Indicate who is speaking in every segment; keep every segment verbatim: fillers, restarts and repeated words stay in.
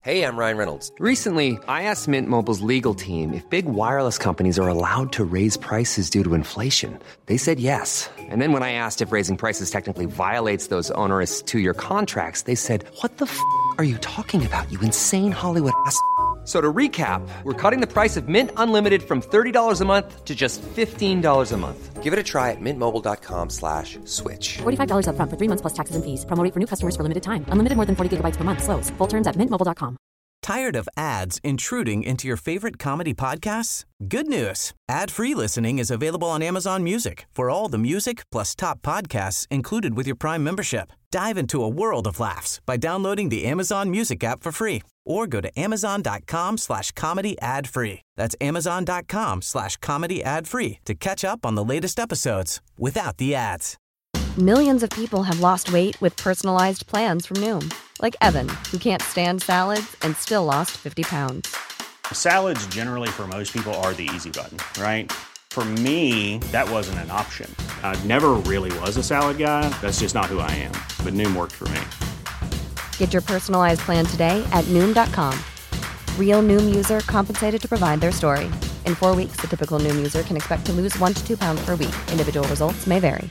Speaker 1: Hey, I'm Ryan Reynolds.
Speaker 2: Recently, I asked Mint Mobile's legal team if big wireless companies are allowed to raise prices due to inflation. They said yes. And then when I asked if raising prices technically violates those onerous two-year contracts, they said, what the f*** are you talking about, you insane Hollywood ass f- So to recap, we're cutting the price of Mint Unlimited from thirty dollars a month to just fifteen dollars a month.
Speaker 1: Give it a try at mintmobile.com slash switch.
Speaker 3: forty-five dollars up front for three months plus taxes and fees. Promo rate for new customers for limited time. Unlimited more than forty gigabytes per month. Slows full terms at mint mobile dot com.
Speaker 4: Tired of ads intruding into your favorite comedy podcasts? Good news. Ad-free listening is available on Amazon Music for all the music plus top podcasts included with your Prime membership. Dive into a world of laughs by downloading the Amazon Music app for free or go to amazon.com slash comedy ad free. That's amazon.com slash comedy ad free to catch up on the latest episodes without the ads.
Speaker 5: Millions of people have lost weight with personalized plans from Noom. Like Evan, who can't stand salads and still lost fifty pounds.
Speaker 6: Salads generally for most people are the easy button, right? For me, that wasn't an option. I never really was a salad guy. That's just not who I am. But Noom worked for me.
Speaker 5: Get your personalized plan today at Noom dot com. Real Noom user compensated to provide their story. In four weeks, the typical Noom user can expect to lose one to two pounds per week. Individual results may vary.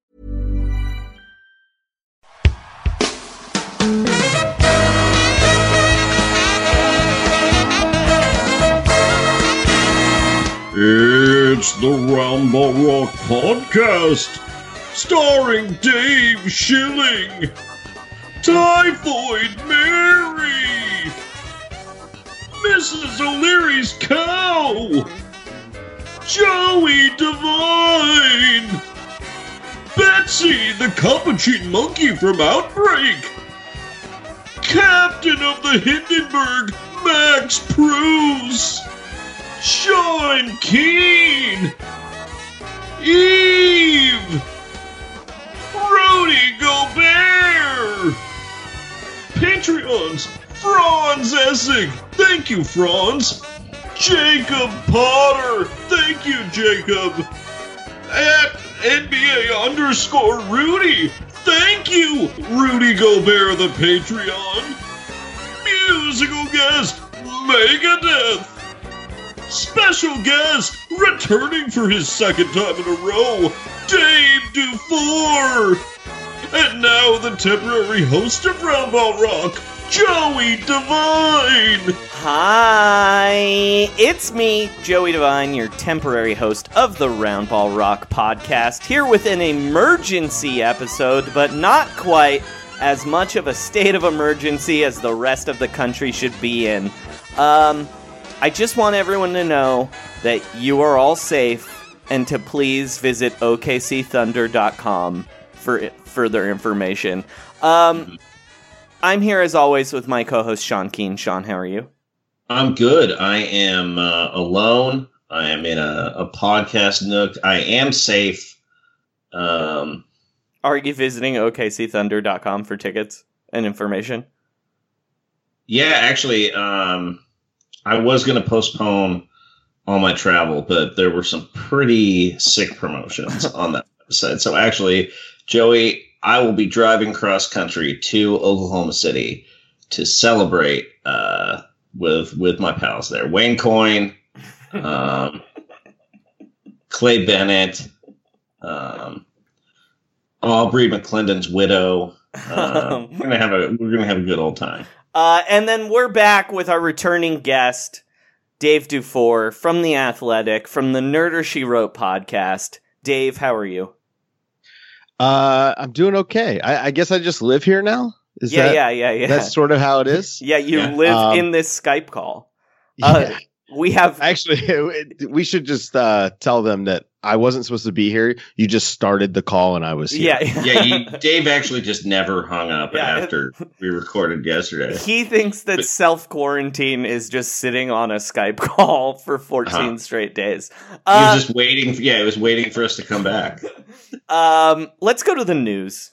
Speaker 7: It's the Round Ball Rock Podcast, starring Dave Schilling, Typhoid Mary, Missus O'Leary's cow, Joey Devine, Betsy the Capuchin Monkey from Outbreak, Captain of the Hindenburg, Max Prues, Sean Keane, Eve, Rudy Gobert, Patreons, Franz Essig, thank you Franz, Jacob Potter, thank you Jacob, at N B A underscore Rudy, thank you Rudy Gobert the Patreon, musical guest, Megadeth, special guest, returning for his second time in a row, Dave Dufour. And now the temporary host of Round Ball Rock, Joey Devine.
Speaker 8: Hi, it's me, Joey Devine, your temporary host of the Round Ball Rock podcast, here with an emergency episode, but not quite as much of a state of emergency as the rest of the country should be in. Um... I just want everyone to know that you are all safe and to please visit O K C thunder dot com for further information. Um, I'm here as always with my co-host Sean Keane. Sean, how are you?
Speaker 7: I'm good. I am uh, alone. I am in a, a podcast nook. I am safe. Um,
Speaker 8: are you visiting O K C thunder dot com for tickets and information?
Speaker 7: Yeah, actually, um... I was going to postpone all my travel, but there were some pretty sick promotions on that website. So actually, Joey, I will be driving cross country to Oklahoma City to celebrate uh, with with my pals there. Wayne Coyne, um, Clay Bennett, um, Aubrey McClendon's widow. Uh, we're gonna have a we're gonna have a good old time.
Speaker 8: Uh, and then we're back with our returning guest, Dave Dufour, from The Athletic, from the Nerder She Wrote podcast. Dave, how are you?
Speaker 9: Uh, I'm doing okay. I, I guess I just live here now. Is
Speaker 8: yeah,
Speaker 9: that,
Speaker 8: yeah, yeah, yeah.
Speaker 9: That's sort of how it is.
Speaker 8: Yeah, you
Speaker 7: yeah.
Speaker 8: live
Speaker 9: um,
Speaker 8: in this Skype call. Uh,
Speaker 9: yeah.
Speaker 8: We have
Speaker 9: actually. We should just uh, tell them that I wasn't supposed to be here. You just started the call, and I was here.
Speaker 8: Yeah,
Speaker 7: yeah. You, Dave actually just never hung up
Speaker 8: yeah.
Speaker 7: after we recorded yesterday.
Speaker 8: He thinks that self quarantine is just sitting on a Skype call for fourteen uh-huh. straight days. Uh,
Speaker 7: he was just waiting. For, yeah, he was waiting for us to come back.
Speaker 8: um, let's go to the news.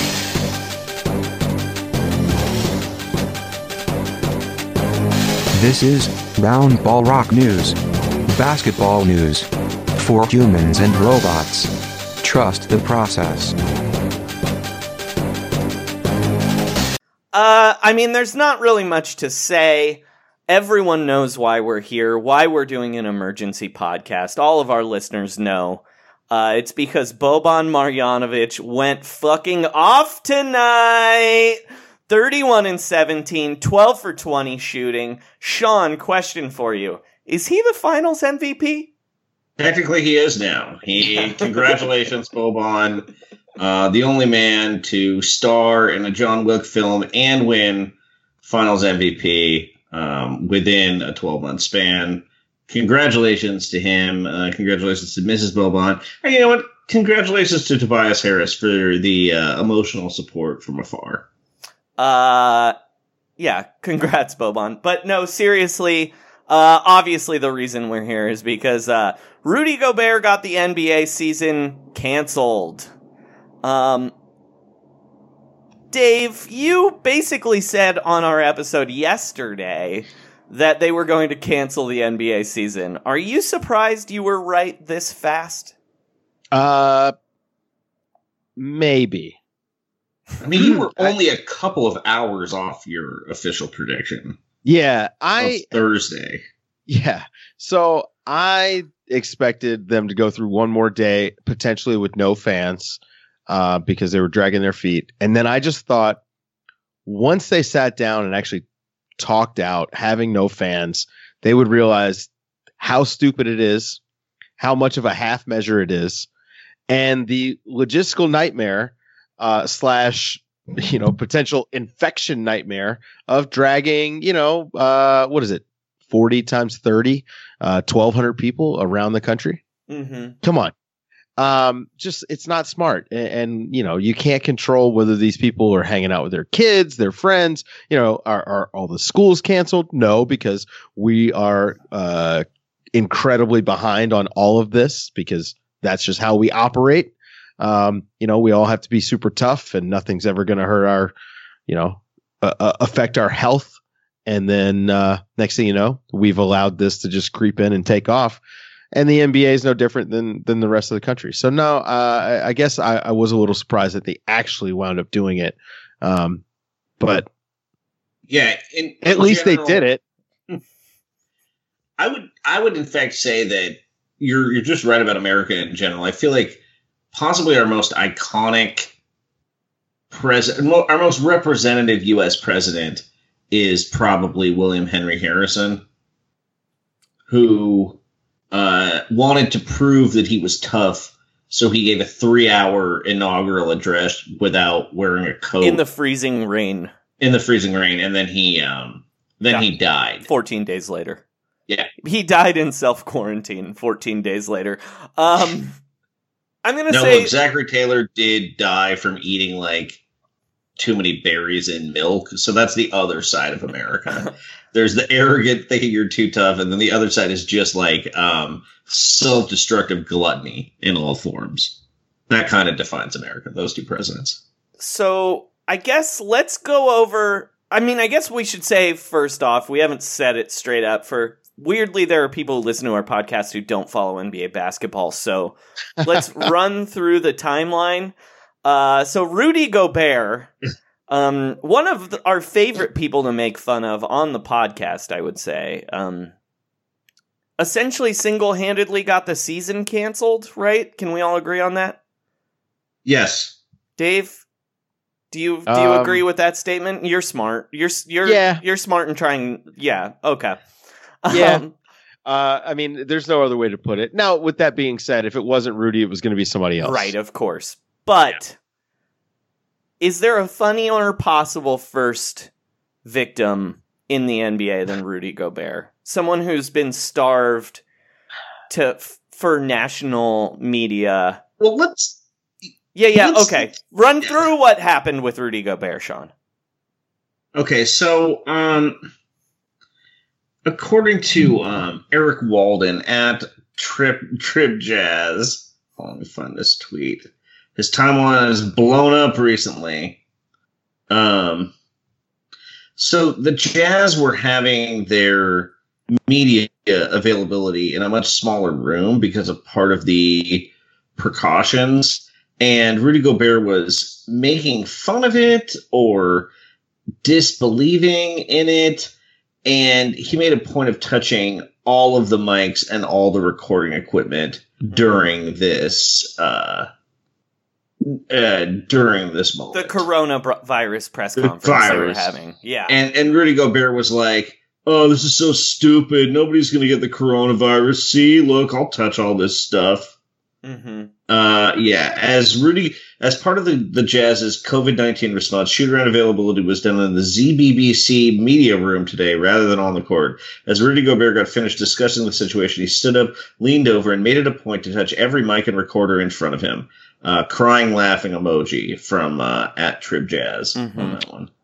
Speaker 10: This is Round Ball Rock News. Basketball news. For humans and robots. Trust the process.
Speaker 8: Uh, I mean, there's not really much to say. Everyone knows why we're here, why we're doing an emergency podcast. All of our listeners know. Uh, it's because Boban Marjanovic went fucking off tonight. thirty-one and seventeen, twelve for twenty shooting. Sean, question for you. Is he the finals M V P?
Speaker 7: Technically, he is now. He Congratulations, Boban. Uh, the only man to star in a John Wick film and win finals M V P um, within a twelve-month span. Congratulations to him. Uh, congratulations to Missus Boban. And you know what? Congratulations to Tobias Harris for the uh, emotional support from afar.
Speaker 8: Uh, yeah, congrats, Boban. But no, seriously, uh, obviously the reason we're here is because uh, Rudy Gobert got the N B A season canceled. Um, Dave, you basically said on our episode yesterday that they were going to cancel the N B A season. Are you surprised you were right this fast?
Speaker 9: Uh, maybe.
Speaker 7: I mean, you were only a couple of hours off your official prediction.
Speaker 9: Yeah, I
Speaker 7: Thursday.
Speaker 9: Yeah, so I expected them to go through one more day, potentially with no fans, uh, because they were dragging their feet. And then I just thought, once they sat down and actually talked out, having no fans, they would realize how stupid it is, how much of a half measure it is, and the logistical nightmare uh, slash, you know, potential infection nightmare of dragging, you know, uh, what is it, forty times thirty, uh, twelve hundred people around the country.
Speaker 8: Mm-hmm.
Speaker 9: Come on. Um, just, it's not smart. And, and, you know, you can't control whether these people are hanging out with their kids, their friends, you know, are, are all the schools canceled? No, because we are, uh, incredibly behind on all of this because that's just how we operate. Um, you know, we all have to be super tough and nothing's ever going to hurt our, you know, uh, uh, affect our health. And then, uh, next thing you know, we've allowed this to just creep in and take off. And the N B A is no different than than the rest of the country. So no, uh, I, I guess I, I was a little surprised that they actually wound up doing it. Um, but
Speaker 7: yeah, in,
Speaker 9: at
Speaker 7: in
Speaker 9: least
Speaker 7: general,
Speaker 9: they did it.
Speaker 7: I would, I would in fact say that you're you're just right about America in general. I feel like possibly our most iconic president, our most representative U S president is probably William Henry Harrison, who uh, wanted to prove that he was tough, so he gave a three-hour inaugural address without wearing a coat
Speaker 8: in the freezing rain.
Speaker 7: In the freezing rain, and then he um, then died. he died
Speaker 8: fourteen days later.
Speaker 7: Yeah,
Speaker 8: he died in self-quarantine fourteen days later. Um, I'm gonna
Speaker 7: no,
Speaker 8: say
Speaker 7: look, Zachary Taylor did die from eating like too many berries in milk. So that's the other side of America. There's the arrogant thinking you're too tough, and then the other side is just like um, self-destructive gluttony in all forms. That kind of defines America, those two presidents.
Speaker 8: So I guess let's go over... I mean, I guess we should say, first off, we haven't said it straight up. For weirdly, there are people who listen to our podcast who don't follow N B A basketball, so let's run through the timeline. Uh, so Rudy Gobert... Um, one of the, our favorite people to make fun of on the podcast, I would say, um, essentially single-handedly got the season canceled, right? Can we all agree on that?
Speaker 7: Yes.
Speaker 8: Dave, do you do you um, agree with that statement? You're smart. You're you're
Speaker 9: yeah.
Speaker 8: you're smart and trying. Yeah. Okay.
Speaker 9: Yeah.
Speaker 8: Um,
Speaker 9: uh, I mean, there's no other way to put it. Now, with that being said, if it wasn't Rudy, it was going to be somebody else.
Speaker 8: Right. Of course. But. Yeah. Is there a funnier possible first victim in the N B A than Rudy Gobert? Someone who's been starved to f- for national media.
Speaker 7: Well, let's...
Speaker 8: Yeah, yeah,
Speaker 7: let's,
Speaker 8: okay. Run through what happened with Rudy Gobert, Sean.
Speaker 7: Okay, so, um... according to um, Eric Walden at Trip, Trip Jazz... Hold on, let me find this tweet. His timeline is blown up recently. Um, so the Jazz were having their media availability in a much smaller room because of part of the precautions. And Rudy Gobert was making fun of it or disbelieving in it, and he made a point of touching all of the mics and all the recording equipment during this uh, uh, during this moment.
Speaker 8: The coronavirus press conference
Speaker 7: virus.
Speaker 8: they were having. Yeah.
Speaker 7: And and Rudy Gobert was like, oh, this is so stupid. Nobody's going to get the coronavirus. See, look, I'll touch all this stuff.
Speaker 8: Mm-hmm.
Speaker 7: Uh, yeah, as Rudy, as part of the, the Jazz's COVID nineteen response, shoot-around availability was done in the Z B B C media room today rather than on the court. As Rudy Gobert got finished discussing the situation, he stood up, leaned over, and made it a point to touch every mic and recorder in front of him. Uh, crying, laughing emoji from uh, at Trib Jazz
Speaker 8: mm-hmm.
Speaker 7: on that one.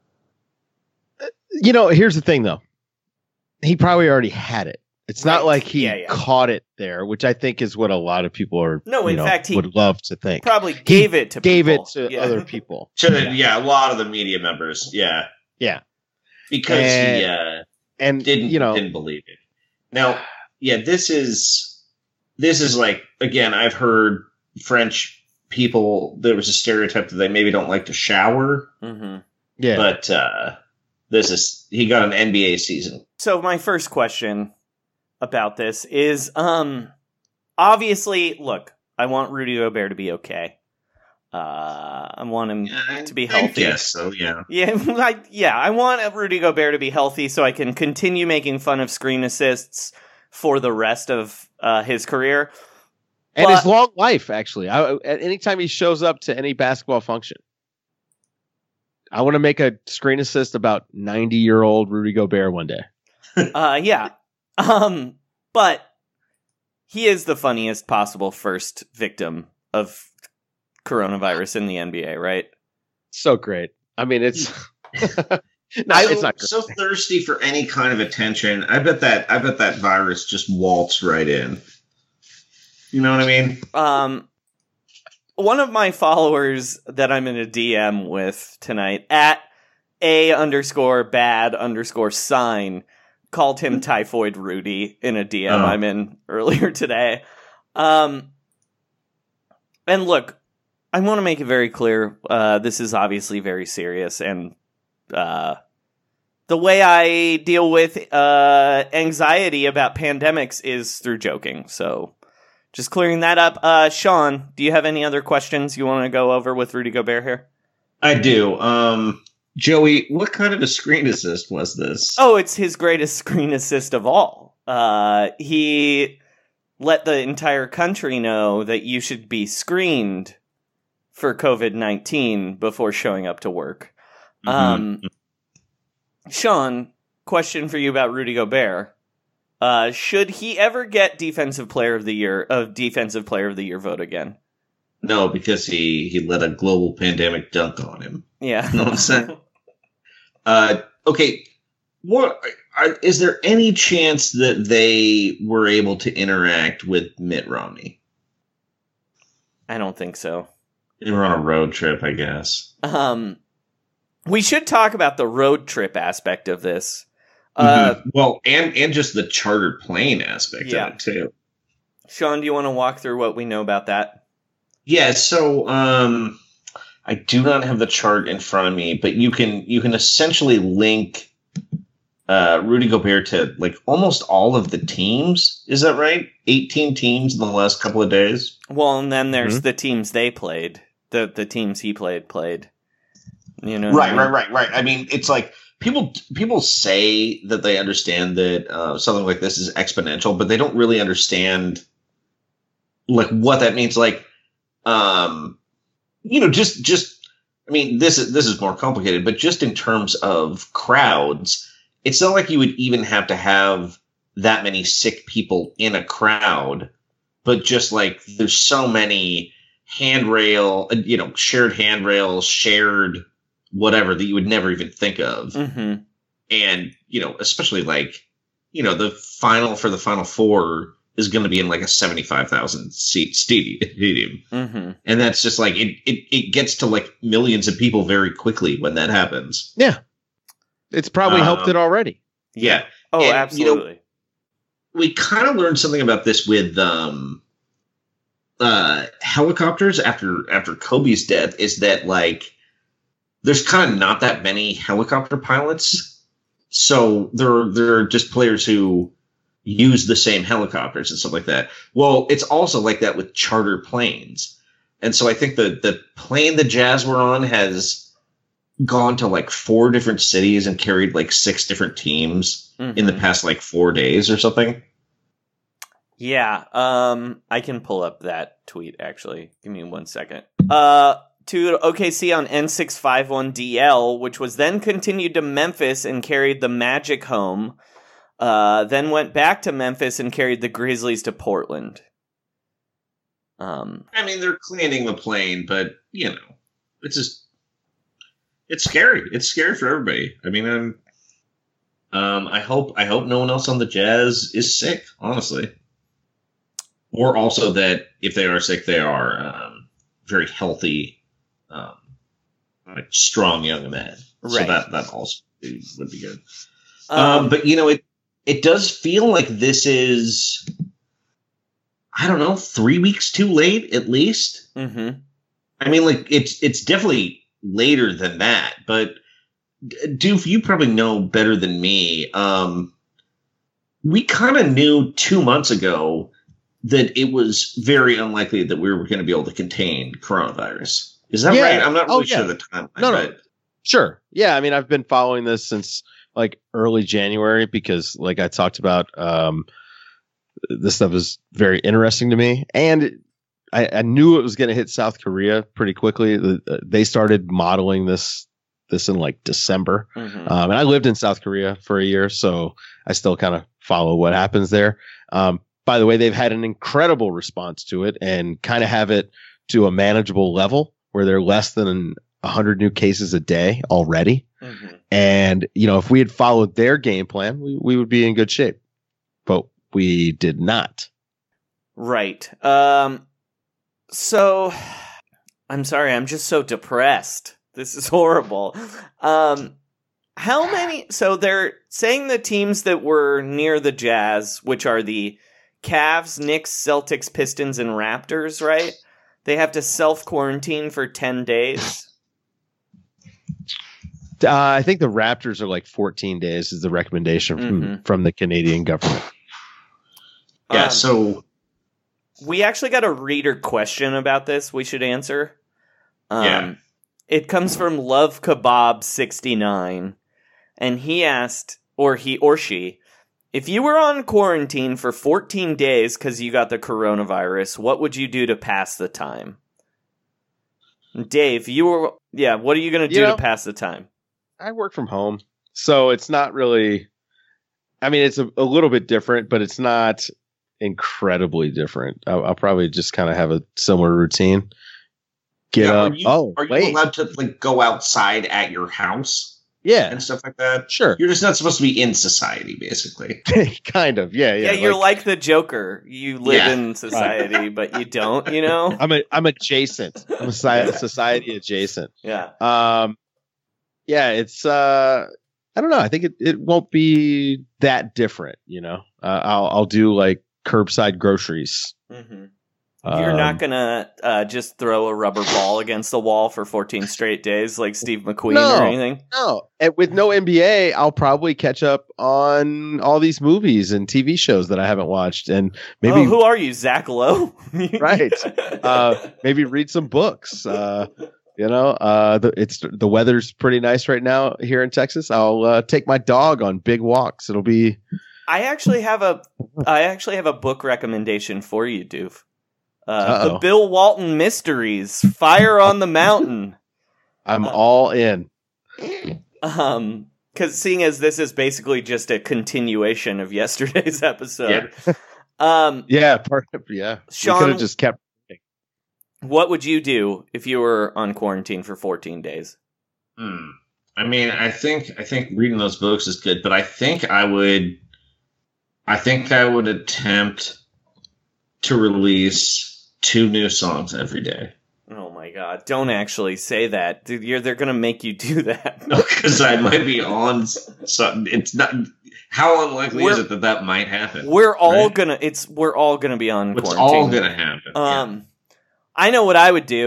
Speaker 9: You know, here's the thing, though. He probably already had it. It's
Speaker 8: right.
Speaker 9: not like he
Speaker 8: yeah, yeah.
Speaker 9: caught it there, which I think is what a lot of people are.
Speaker 8: No, in
Speaker 9: know,
Speaker 8: fact, he
Speaker 9: would love to think.
Speaker 8: Probably gave
Speaker 9: he
Speaker 8: it to
Speaker 9: gave
Speaker 8: people.
Speaker 9: it to
Speaker 8: yeah.
Speaker 9: other people.
Speaker 7: To, yeah. yeah, a lot of the media members. Yeah,
Speaker 9: yeah,
Speaker 7: because
Speaker 9: and,
Speaker 7: he uh,
Speaker 9: and
Speaker 7: didn't
Speaker 9: you know
Speaker 7: didn't believe it. Now, yeah, this is this is like again. I've heard French people. There was a stereotype that they maybe don't like to shower.
Speaker 8: Mm-hmm.
Speaker 9: Yeah,
Speaker 7: but uh, this is he got an N B A season.
Speaker 8: So my first question about this is, um, obviously, look, I want Rudy Gobert to be okay. Uh, I want him
Speaker 7: yeah,
Speaker 8: to be healthy.
Speaker 7: I guess so, yeah.
Speaker 8: Yeah, I, yeah, I want Rudy Gobert to be healthy so I can continue making fun of screen assists for the rest of uh, his career.
Speaker 9: And
Speaker 8: but,
Speaker 9: his long life, actually. I, at any time he shows up to any basketball function, I want to make a screen assist about ninety-year-old Rudy Gobert one day.
Speaker 8: uh, yeah. Um, but he is the funniest possible first victim of coronavirus in the N B A, right?
Speaker 9: So great. I mean, it's no,
Speaker 7: I'm
Speaker 9: it's not great.
Speaker 7: so thirsty for any kind of attention. I bet that I bet that virus just waltzed right in. You know what I mean?
Speaker 8: Um, one of my followers that I'm in a D M with tonight at a underscore bad underscore sign called him Typhoid Rudy in a D M oh. I'm in earlier today. Um, and look, I want to make it very clear. Uh, this is obviously very serious, and uh, the way I deal with uh, anxiety about pandemics is through joking. So just clearing that up. Uh, Sean, do you have any other questions you want to go over with Rudy Gobert here?
Speaker 7: I do. Um, Joey, what kind of a screen assist was this?
Speaker 8: Oh, it's his greatest screen assist of all. Uh, he let the entire country know that you should be screened for COVID nineteen before showing up to work. Mm-hmm. Um, Sean, question for you about Rudy Gobert. Uh, should he ever get Defensive Player of the Year, of uh, Defensive Player of the Year vote again?
Speaker 7: No, because he, he let a global pandemic dunk on him.
Speaker 8: Yeah.
Speaker 7: You know what I'm saying? uh, okay. What are, is there any chance that they were able to interact with Mitt Romney?
Speaker 8: I don't think so.
Speaker 7: They were on a road trip, I guess.
Speaker 8: Um, we should talk about the road trip aspect of this. Uh,
Speaker 7: mm-hmm. Well, and, and just the chartered plane aspect
Speaker 8: yeah.
Speaker 7: of it, too.
Speaker 8: Sean, do you want to walk through what we know about that?
Speaker 7: Yeah, so um, I do not have the chart in front of me, but you can you can essentially link uh, Rudy Gobert to like almost all of the teams. Is that right? eighteen teams in the last couple of days.
Speaker 8: Well, and then there's
Speaker 7: mm-hmm.
Speaker 8: the teams they played. The the teams he played played. You know,
Speaker 7: right,
Speaker 8: I mean?
Speaker 7: right, right, right. I mean, it's like people people say that they understand that uh, something like this is exponential, but they don't really understand like what that means. Like, um, you know, just just I mean, this is this is more complicated, but just in terms of crowds, it's not like you would even have to have that many sick people in a crowd, but just like there's so many handrail, you know, shared handrails, shared whatever that you would never even think of.
Speaker 8: Mm-hmm.
Speaker 7: And, you know, especially like, you know, the final for the Final Four is going to be in like a seventy-five thousand seat stadium.
Speaker 8: Mm-hmm.
Speaker 7: And that's just like, it, it, it gets to like millions of people very quickly when that happens.
Speaker 9: Yeah. It's probably
Speaker 7: uh,
Speaker 9: helped it already.
Speaker 7: Yeah.
Speaker 8: Oh,
Speaker 7: and,
Speaker 8: absolutely.
Speaker 7: You know, we kind of learned something about this with, um, uh, helicopters after, after Kobe's death is that like, there's kind of not that many helicopter pilots. So there, there are just players who use the same helicopters and stuff like that. Well, it's also like that with charter planes. And so I think the, the plane the Jazz were on has gone to like four different cities and carried like six different teams mm-hmm. in the past like four days or something.
Speaker 8: Yeah, um, I can pull up that tweet, actually. Give me one second. Uh, to O K C on N six fifty-one D L, which was then continued to Memphis and carried the Magic home. Uh, then went back to Memphis and carried the Grizzlies to Portland. Um,
Speaker 7: I mean, they're cleaning the plane, but, you know, it's just, it's scary. It's scary for everybody. I mean, I'm, um, I hope, I hope no one else on the Jazz is sick, honestly. Or also that if they are sick, they are um, very healthy, um, like strong young men. Right. So that, that also would be good. Um, um, but, you know, it, it does feel like this is, I don't know, three weeks too late, at least.
Speaker 8: Mm-hmm.
Speaker 7: I mean, like, it's it's definitely later than that. But, Doof, you probably know better than me. Um, we kind of knew two months ago that it was very unlikely that we were going to be able to contain coronavirus. Is that yeah. right? I'm not really oh, yeah. sure the timeline.
Speaker 9: No, no. But... Sure. Yeah, I mean, I've been following this since, like, early January because, like I talked about, um, this stuff is very interesting to me. And I, I knew it was going to hit South Korea pretty quickly. They started modeling this this in, like, December. Mm-hmm. Um, and I lived in South Korea for a year, so I still kind of follow what happens there. Um By the way, they've had an incredible response to it and kind of have it to a manageable level where they're less than one hundred new cases a day already. Mm-hmm. And, you know, if we had followed their game plan, we, we would be in good shape. But we did not.
Speaker 8: Right. Um, so, I'm sorry, I'm just so depressed. This is horrible. Um, how many... So they're saying the teams that were near the Jazz, which are the Cavs, Knicks, Celtics, Pistons, and Raptors, right? They have to self-quarantine for ten days.
Speaker 9: Uh, I think the Raptors are like fourteen days is the recommendation from, mm-hmm. from the Canadian government.
Speaker 7: Yeah, um, so...
Speaker 8: We actually got a reader question about this we should answer. Um, yeah. It comes from Love Kebab sixty-nine, and he asked, or he or she... If you were on quarantine for fourteen days because you got the coronavirus, what would you do to pass the time? Dave, you were, yeah, what are you going to do you know, to pass the time?
Speaker 9: I work from home, so it's not really, I mean, it's a, a little bit different, but it's not incredibly different. I'll, I'll probably just kind of have a similar routine. Get yeah, up.
Speaker 7: Are you,
Speaker 9: oh,
Speaker 7: are you
Speaker 9: wait.
Speaker 7: allowed to like go outside at your house?
Speaker 9: Yeah.
Speaker 7: And stuff like that.
Speaker 9: Sure.
Speaker 7: You're just not supposed to be in society, basically.
Speaker 9: Kind of. Yeah. Yeah.
Speaker 8: Yeah. You're like, like the Joker. You live yeah. in society, but you don't, you know?
Speaker 9: I'm a, I'm adjacent. I'm a society adjacent.
Speaker 8: Yeah.
Speaker 9: Um, yeah. It's, uh, I don't know. I think it, it won't be that different, you know? Uh, I'll, I'll do like curbside groceries.
Speaker 8: Mm-hmm. You're um, not going to uh, just throw a rubber ball against the wall for fourteen straight days like Steve McQueen
Speaker 9: no,
Speaker 8: or anything?
Speaker 9: No. And with no N B A, I'll probably catch up on all these movies and T V shows that I haven't watched. And maybe.
Speaker 8: Oh, who are you, Zach Lowe?
Speaker 9: Right. Uh, maybe read some books. Uh, you know, uh, the, it's the weather's pretty nice right now here in Texas. I'll uh, take my dog on big walks. It'll be.
Speaker 8: I actually have a, I actually have a book recommendation for you, Doof. Uh, the Bill Walton Mysteries, Fire on the Mountain.
Speaker 9: I'm uh, all in.
Speaker 8: Um, because seeing as this is basically just a continuation of yesterday's episode.
Speaker 9: Yeah.
Speaker 8: um,
Speaker 9: yeah, part of, yeah.
Speaker 8: Sean,
Speaker 9: we could have just kept.
Speaker 8: What would you do if you were on quarantine for fourteen days?
Speaker 7: Hmm. I mean, I think I think reading those books is good, but I think I would, I think I would attempt to release two new songs every day.
Speaker 8: Oh my God. Don't actually say that. Dude, you're, they're going to make you do that.
Speaker 7: No, because I might be on something. It's not. How unlikely we're, is it that that might happen?
Speaker 8: We're all right? going to, it's, we're all going to be on
Speaker 7: it's
Speaker 8: quarantine.
Speaker 7: It's all going to happen.
Speaker 8: Um, yeah. I know what I would do.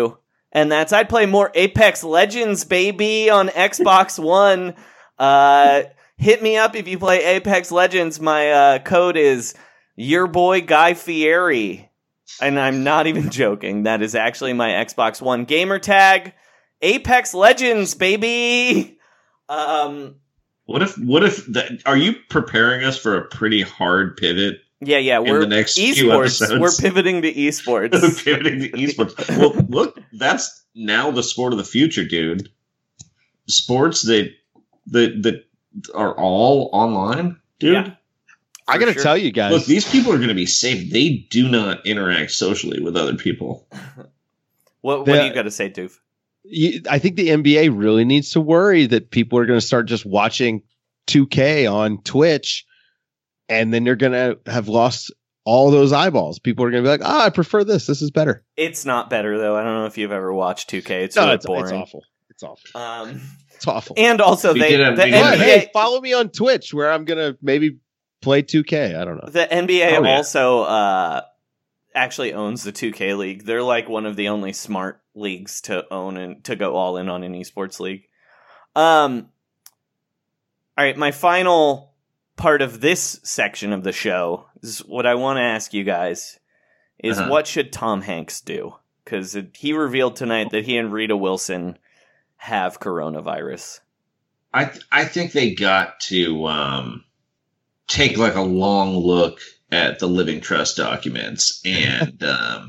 Speaker 8: And that's I'd play more Apex Legends, baby, on Xbox One. Uh, hit me up if you play Apex Legends. My uh, code is your boy Guy Fieri. And I'm not even joking. That is actually my Xbox One gamer tag. Apex Legends, baby. Um,
Speaker 7: what if? What if? That, are you preparing us for a pretty hard pivot?
Speaker 8: Yeah, yeah.
Speaker 7: In
Speaker 8: we're
Speaker 7: the next few
Speaker 8: esports.
Speaker 7: episodes?
Speaker 8: We're pivoting to esports.
Speaker 7: Pivoting to esports. Well, look, that's now the sport of the future, dude. Sports that that that are all online, dude.
Speaker 8: Yeah.
Speaker 9: I gotta
Speaker 8: sure.
Speaker 9: tell you guys.
Speaker 7: Look, these people are going to be safe. They do not interact socially with other people.
Speaker 8: What, what
Speaker 9: The-
Speaker 8: do you got to say, Doof?
Speaker 9: you, I think the N B A really needs to worry that people are going to start just watching two K on Twitch, and then they're going to have lost all those eyeballs. People are going to be like, "Oh, I prefer this. This is better."
Speaker 8: It's not better though. I don't know if you've ever watched two K. It's
Speaker 9: No,
Speaker 8: really
Speaker 9: it's,
Speaker 8: boring.
Speaker 9: it's awful. It's awful.
Speaker 8: Um,
Speaker 9: It's awful.
Speaker 8: and also
Speaker 7: We
Speaker 8: they
Speaker 7: did have-
Speaker 8: the
Speaker 7: we did have-
Speaker 8: N B A,
Speaker 9: Hey, follow me on Twitch where I'm going to maybe play two K. I don't know.
Speaker 8: the N B A
Speaker 7: Oh, yeah.
Speaker 8: also uh, actually owns the two K league. They're like one of the only smart leagues to own and to go all in on an esports league. Um, all right, my final part of this section of the show is what I want to ask you guys is
Speaker 7: Uh-huh.
Speaker 8: what should Tom Hanks do? Because he revealed tonight that he and Rita Wilson have coronavirus.
Speaker 7: I th- I think they got to um, take like a long look at the Living Trust documents and um,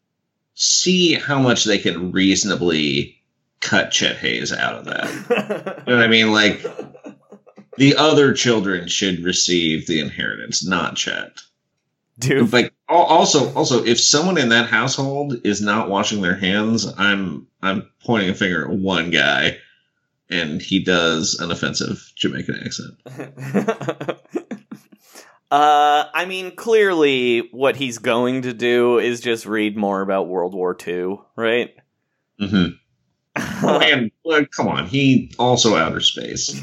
Speaker 7: see how much they can reasonably cut Chet Hayes out of that. You know what I mean? Like the other children should receive the inheritance, not Chet.
Speaker 8: Dude,
Speaker 7: Like al- also also if someone in that household is not washing their hands, I'm I'm pointing a finger at one guy. And he does an offensive Jamaican accent.
Speaker 8: uh, I mean, clearly what he's going to do is just read more about World War Two, right?
Speaker 7: Mm-hmm. Oh, and well, come on, he also outer space.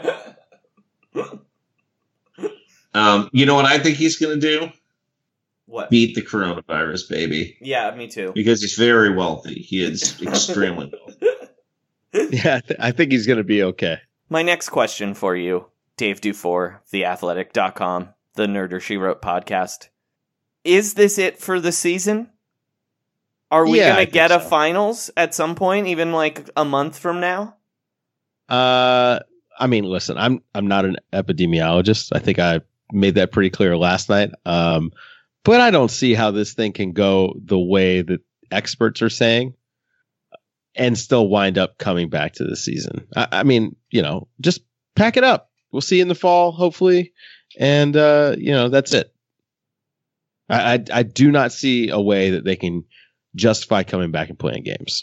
Speaker 7: Um, you know what I think he's going to do?
Speaker 8: What?
Speaker 7: Beat the coronavirus, baby.
Speaker 8: Yeah, me too.
Speaker 7: Because he's very wealthy. He is extremely wealthy.
Speaker 9: Yeah, I, th- I think he's going to be okay.
Speaker 8: My next question for you, Dave Dufour, the athletic dot com, the Nerder She Wrote podcast. Is this it for the season? Are we
Speaker 9: Yeah, I
Speaker 8: going to
Speaker 9: think
Speaker 8: get a
Speaker 9: so.
Speaker 8: finals at some point, even like a month from now?
Speaker 9: Uh, I mean, listen, I'm I'm not an epidemiologist. I think I made that pretty clear last night. Um, but I don't see how this thing can go the way that experts are saying, and still wind up coming back to the season. I, I mean, you know, just pack it up. We'll see you in the fall, hopefully, and uh, you know, that's it. I, I I do not see a way that they can justify coming back and playing games.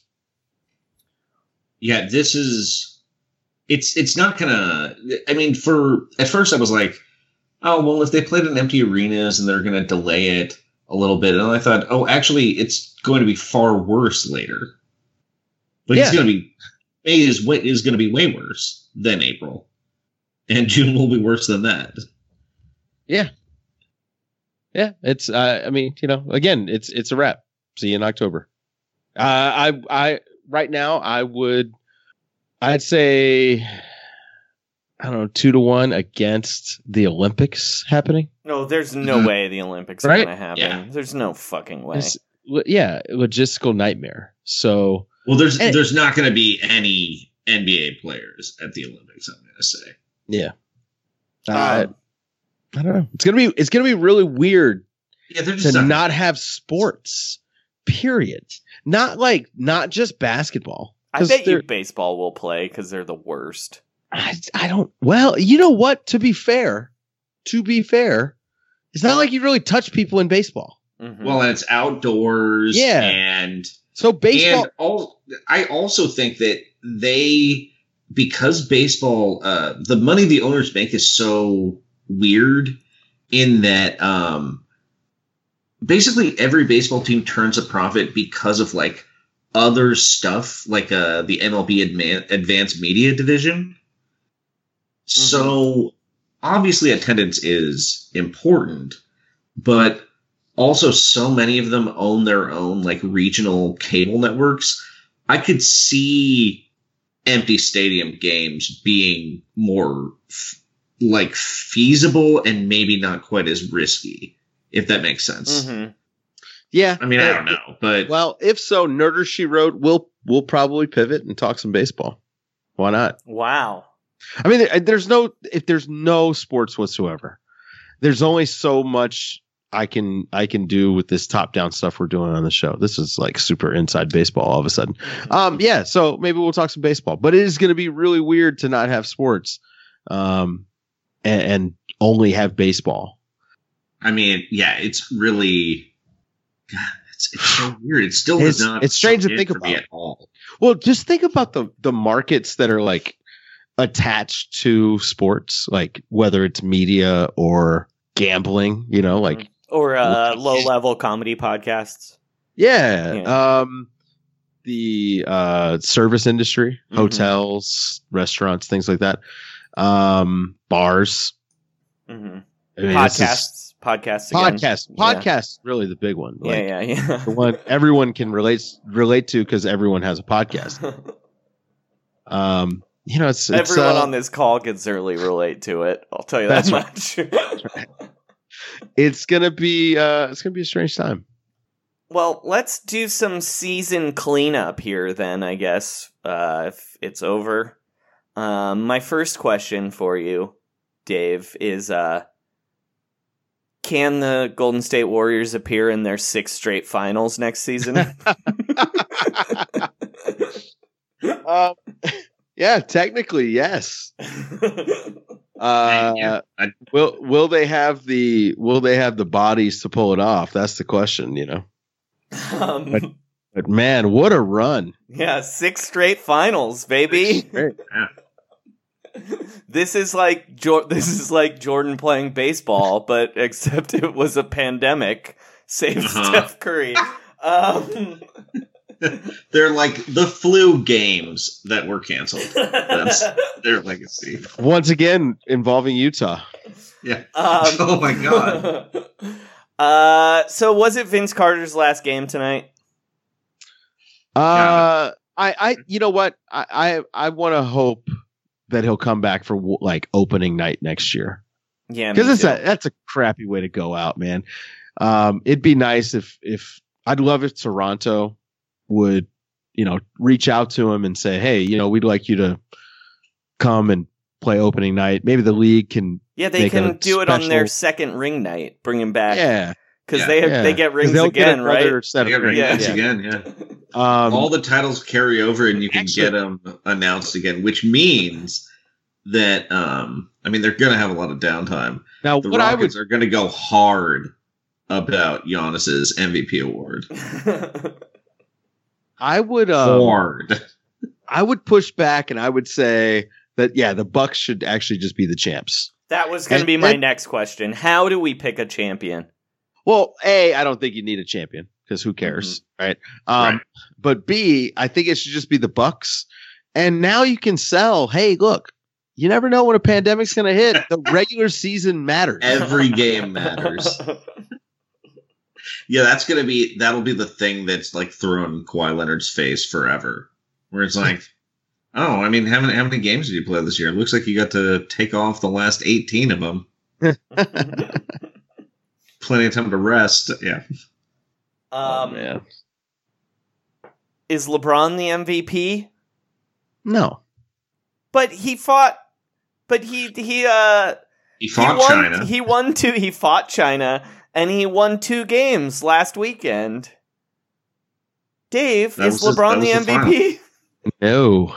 Speaker 7: Yeah, this is it's it's not gonna I mean, for at first I was like, oh well, if they played in empty arenas and they're gonna delay it a little bit, and I thought, oh, actually it's going to be far worse later. Like it's
Speaker 9: Yeah.
Speaker 7: gonna be May is wa- is gonna be way worse than April. And June will be worse than that.
Speaker 9: Yeah. Yeah, it's uh, I mean, you know, again, it's it's a wrap. See you in October. Uh, I I right now I would I'd say I don't know, two to one against the Olympics happening.
Speaker 8: No, there's no
Speaker 7: Mhm.
Speaker 8: way the Olympics
Speaker 9: Right?
Speaker 8: are going to happen.
Speaker 7: Yeah.
Speaker 8: There's no fucking way.
Speaker 9: It's, lo- yeah, logistical nightmare. So
Speaker 7: Well, there's
Speaker 9: And-
Speaker 7: there's not going to be any N B A players at the Olympics. I'm going to say.
Speaker 9: yeah. Uh,
Speaker 8: Um,
Speaker 9: I don't know. It's gonna be it's gonna be really weird
Speaker 7: Yeah, they're
Speaker 9: to
Speaker 7: just
Speaker 9: not have sports. Period. Not like not just basketball.
Speaker 8: I
Speaker 9: 'Cause
Speaker 8: bet you
Speaker 9: they're-
Speaker 8: baseball will play because they're the worst.
Speaker 9: I, I don't. Well, you know what? To be fair, to be fair, it's not like you really touch people in baseball.
Speaker 8: Mhm.
Speaker 7: Well, and it's outdoors.
Speaker 9: Yeah.
Speaker 7: and
Speaker 9: So baseball.
Speaker 7: and all, I also think that they because baseball, uh, the money the owners make is so weird in that um, basically every baseball team turns a profit because of like other stuff, like uh, the M L B adman- Advanced Media Division. So obviously attendance is important, but also so many of them own their own like regional cable networks I could see empty stadium games being more f- like feasible and maybe not quite as risky, if that makes sense.
Speaker 8: Mm-hmm.
Speaker 9: Yeah.
Speaker 7: I mean, I don't know, but
Speaker 9: well, if so, Nerder She Wrote will will probably pivot and talk some baseball. Why not?
Speaker 8: Wow.
Speaker 9: I mean, there- there's no if there's no sports whatsoever. There's only so much I can I can do with this top down stuff we're doing on the show. This is like super inside baseball all of a sudden. Um, yeah, so maybe we'll talk some baseball, but it is going to be really weird to not have sports, um, and, and only have baseball.
Speaker 7: I mean, yeah, it's really, God, it's, it's so weird. It still
Speaker 9: It's-
Speaker 7: does not.
Speaker 9: it's strange
Speaker 7: sink
Speaker 9: to
Speaker 7: in
Speaker 9: think
Speaker 7: for me
Speaker 9: about.
Speaker 7: at all.
Speaker 9: Well, just think about the the markets that are like attached to sports, like whether it's media or gambling. You know, like
Speaker 8: Or uh, low-level comedy podcasts.
Speaker 9: yeah,
Speaker 8: Yeah.
Speaker 9: um, the uh, service industry,
Speaker 8: Mhm.
Speaker 9: hotels, restaurants, things like that, um, bars.
Speaker 8: Mm-hmm.
Speaker 9: I mean, this is-
Speaker 8: Podcasts. Podcasts. Again.
Speaker 9: Podcast,
Speaker 8: Yeah.
Speaker 9: podcast, is really the big one. Like,
Speaker 8: Yeah, yeah, yeah.
Speaker 9: the one everyone can relate relate to because everyone has a podcast. Um, you know, it's, it's
Speaker 8: Everyone
Speaker 9: uh,
Speaker 8: on this call can certainly relate to it. I'll tell you that
Speaker 9: That's right.
Speaker 8: much.
Speaker 9: it's gonna be uh, it's gonna be a strange time.
Speaker 8: Well, let's do some season cleanup here then, I guess, uh, if it's over. Um, my first question for you, Dave, is uh, can the Golden State Warriors appear in their sixth straight finals next season?
Speaker 9: um, yeah, technically, yes. Uh,
Speaker 7: yeah, I,
Speaker 9: will will they have the will they have the bodies to pull it off? That's the question, you know.
Speaker 8: um,
Speaker 9: But, but man, what a run!
Speaker 8: yeah, six straight finals, baby.
Speaker 7: yeah.
Speaker 8: This is like jo- this is like Jordan playing baseball, but except it was a pandemic. Save
Speaker 7: Uh-huh.
Speaker 8: Steph Curry. Um,
Speaker 7: They're like the flu games that were canceled. That's their legacy.
Speaker 9: Once again, involving Utah.
Speaker 7: Yeah.
Speaker 8: um,
Speaker 7: Oh my god.
Speaker 8: uh, so was it Vince Carter's last game tonight?
Speaker 9: Uh, I, I, you know what? I, I, I want to hope that he'll come back for w- like opening night next year.
Speaker 8: Yeah,
Speaker 9: Because
Speaker 8: me
Speaker 9: it's
Speaker 8: too.
Speaker 9: a that's a crappy way to go out, man. Um, it'd be nice if if I'd love if Toronto would, you know, reach out to him and say, hey, you know, we'd like you to come and play opening night. Maybe the league can.
Speaker 8: Yeah, they
Speaker 9: make
Speaker 8: can
Speaker 9: a
Speaker 8: do it on their
Speaker 9: special-
Speaker 8: second ring night. Bring him back.
Speaker 9: Yeah,
Speaker 8: because
Speaker 7: Yeah.
Speaker 8: they have,
Speaker 9: yeah.
Speaker 8: they get
Speaker 9: 'Cause
Speaker 8: rings
Speaker 9: they'll get
Speaker 8: again, right?
Speaker 9: another set
Speaker 7: They
Speaker 9: of
Speaker 7: get
Speaker 9: rings.
Speaker 8: Yeah.
Speaker 7: rings
Speaker 9: Yeah.
Speaker 7: again, yeah.
Speaker 9: Um,
Speaker 7: All the titles carry over and you can
Speaker 9: Actually-
Speaker 7: get them announced again, which means that, um, I mean, they're going to have a lot of downtime.
Speaker 9: now,
Speaker 7: The
Speaker 9: what I would
Speaker 7: Rockets are going to go hard about Giannis's M V P award.
Speaker 9: I would um,
Speaker 7: Hard.
Speaker 9: I would push back and I would say that yeah, the Bucks should actually just be the champs.
Speaker 8: That was going to
Speaker 9: And-
Speaker 8: be my
Speaker 9: and-
Speaker 8: next question. How do we pick a champion?
Speaker 9: Well, A, I don't think you need a champion because who cares, right? Um,
Speaker 7: Right.
Speaker 9: But B, I think it should just be the Bucks. And now you can sell. Hey, look, you never know when a pandemic's going to hit. The regular season matters.
Speaker 7: Every game matters. Yeah, that's going to be, that'll be the thing that's like thrown in Kawhi Leonard's face forever. Where it's like, oh, I mean, how many, how many games did you play this year? It looks like you got to take off the last eighteen of them. Plenty of time to rest. Yeah.
Speaker 8: Um,
Speaker 9: man.
Speaker 8: is LeBron the M V P?
Speaker 9: No.
Speaker 8: But he fought. But he he uh
Speaker 7: He fought
Speaker 8: he won,
Speaker 7: China.
Speaker 8: He won two. He fought China, and he won two games last weekend. Dave,
Speaker 7: That
Speaker 8: is
Speaker 7: was the-
Speaker 8: LeBron
Speaker 7: that
Speaker 8: the
Speaker 7: was the
Speaker 8: M V P?
Speaker 9: No.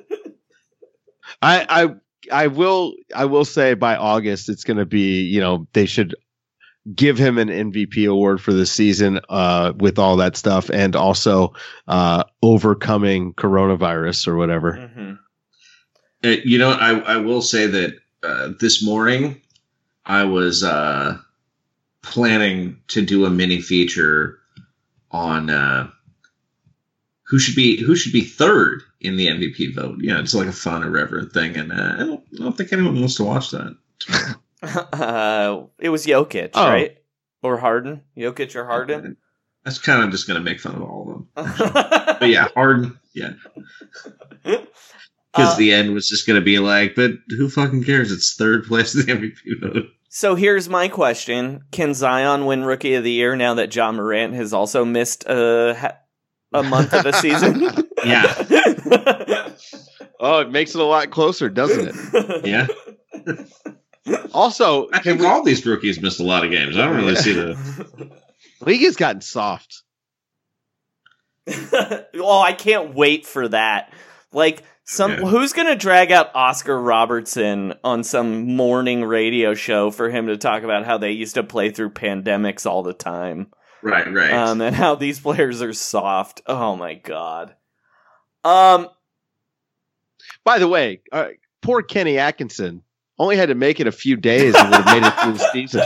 Speaker 9: I I I will I will say by August it's going to be, you know, they should give him an M V P award for the season uh with all that stuff and also uh overcoming coronavirus or whatever.
Speaker 8: Mm-hmm.
Speaker 7: Uh, you know, I, I will say that uh, this morning I was uh, planning to do a mini feature on uh, who should be who should be third in the M V P vote. Yeah, it's like a fun, irreverent thing, and uh, I, don't, I don't think anyone wants to watch that.
Speaker 8: Uh, it was Jokic,
Speaker 9: Oh.
Speaker 8: right? Or Harden? Jokic or Harden?
Speaker 7: That's kind of just going to make fun of all of them. But yeah, Harden. Yeah. Because
Speaker 8: Uh,
Speaker 7: the end was just going to be like, but who fucking cares? It's third place in the M V P vote.
Speaker 8: So here's my question. Can Zion win Rookie of the Year now that John Morant has also missed a, ha- a month of the season?
Speaker 7: Yeah.
Speaker 9: Oh, it makes it a lot closer, doesn't it?
Speaker 7: Yeah.
Speaker 9: Also,
Speaker 7: I think
Speaker 9: we,
Speaker 7: all these rookies missed a lot of games. I don't really see the...
Speaker 9: league has gotten soft.
Speaker 8: Oh, I can't wait for that. Like, some
Speaker 7: Yeah.
Speaker 8: who's going to drag out Oscar Robertson on some morning radio show for him to talk about how they used to play through pandemics all the time?
Speaker 7: Right, right.
Speaker 8: Um, and how these players are soft. Oh my god. Um,
Speaker 9: By the way, uh, poor Kenny Atkinson only had to make it a few days and would have made it through the season.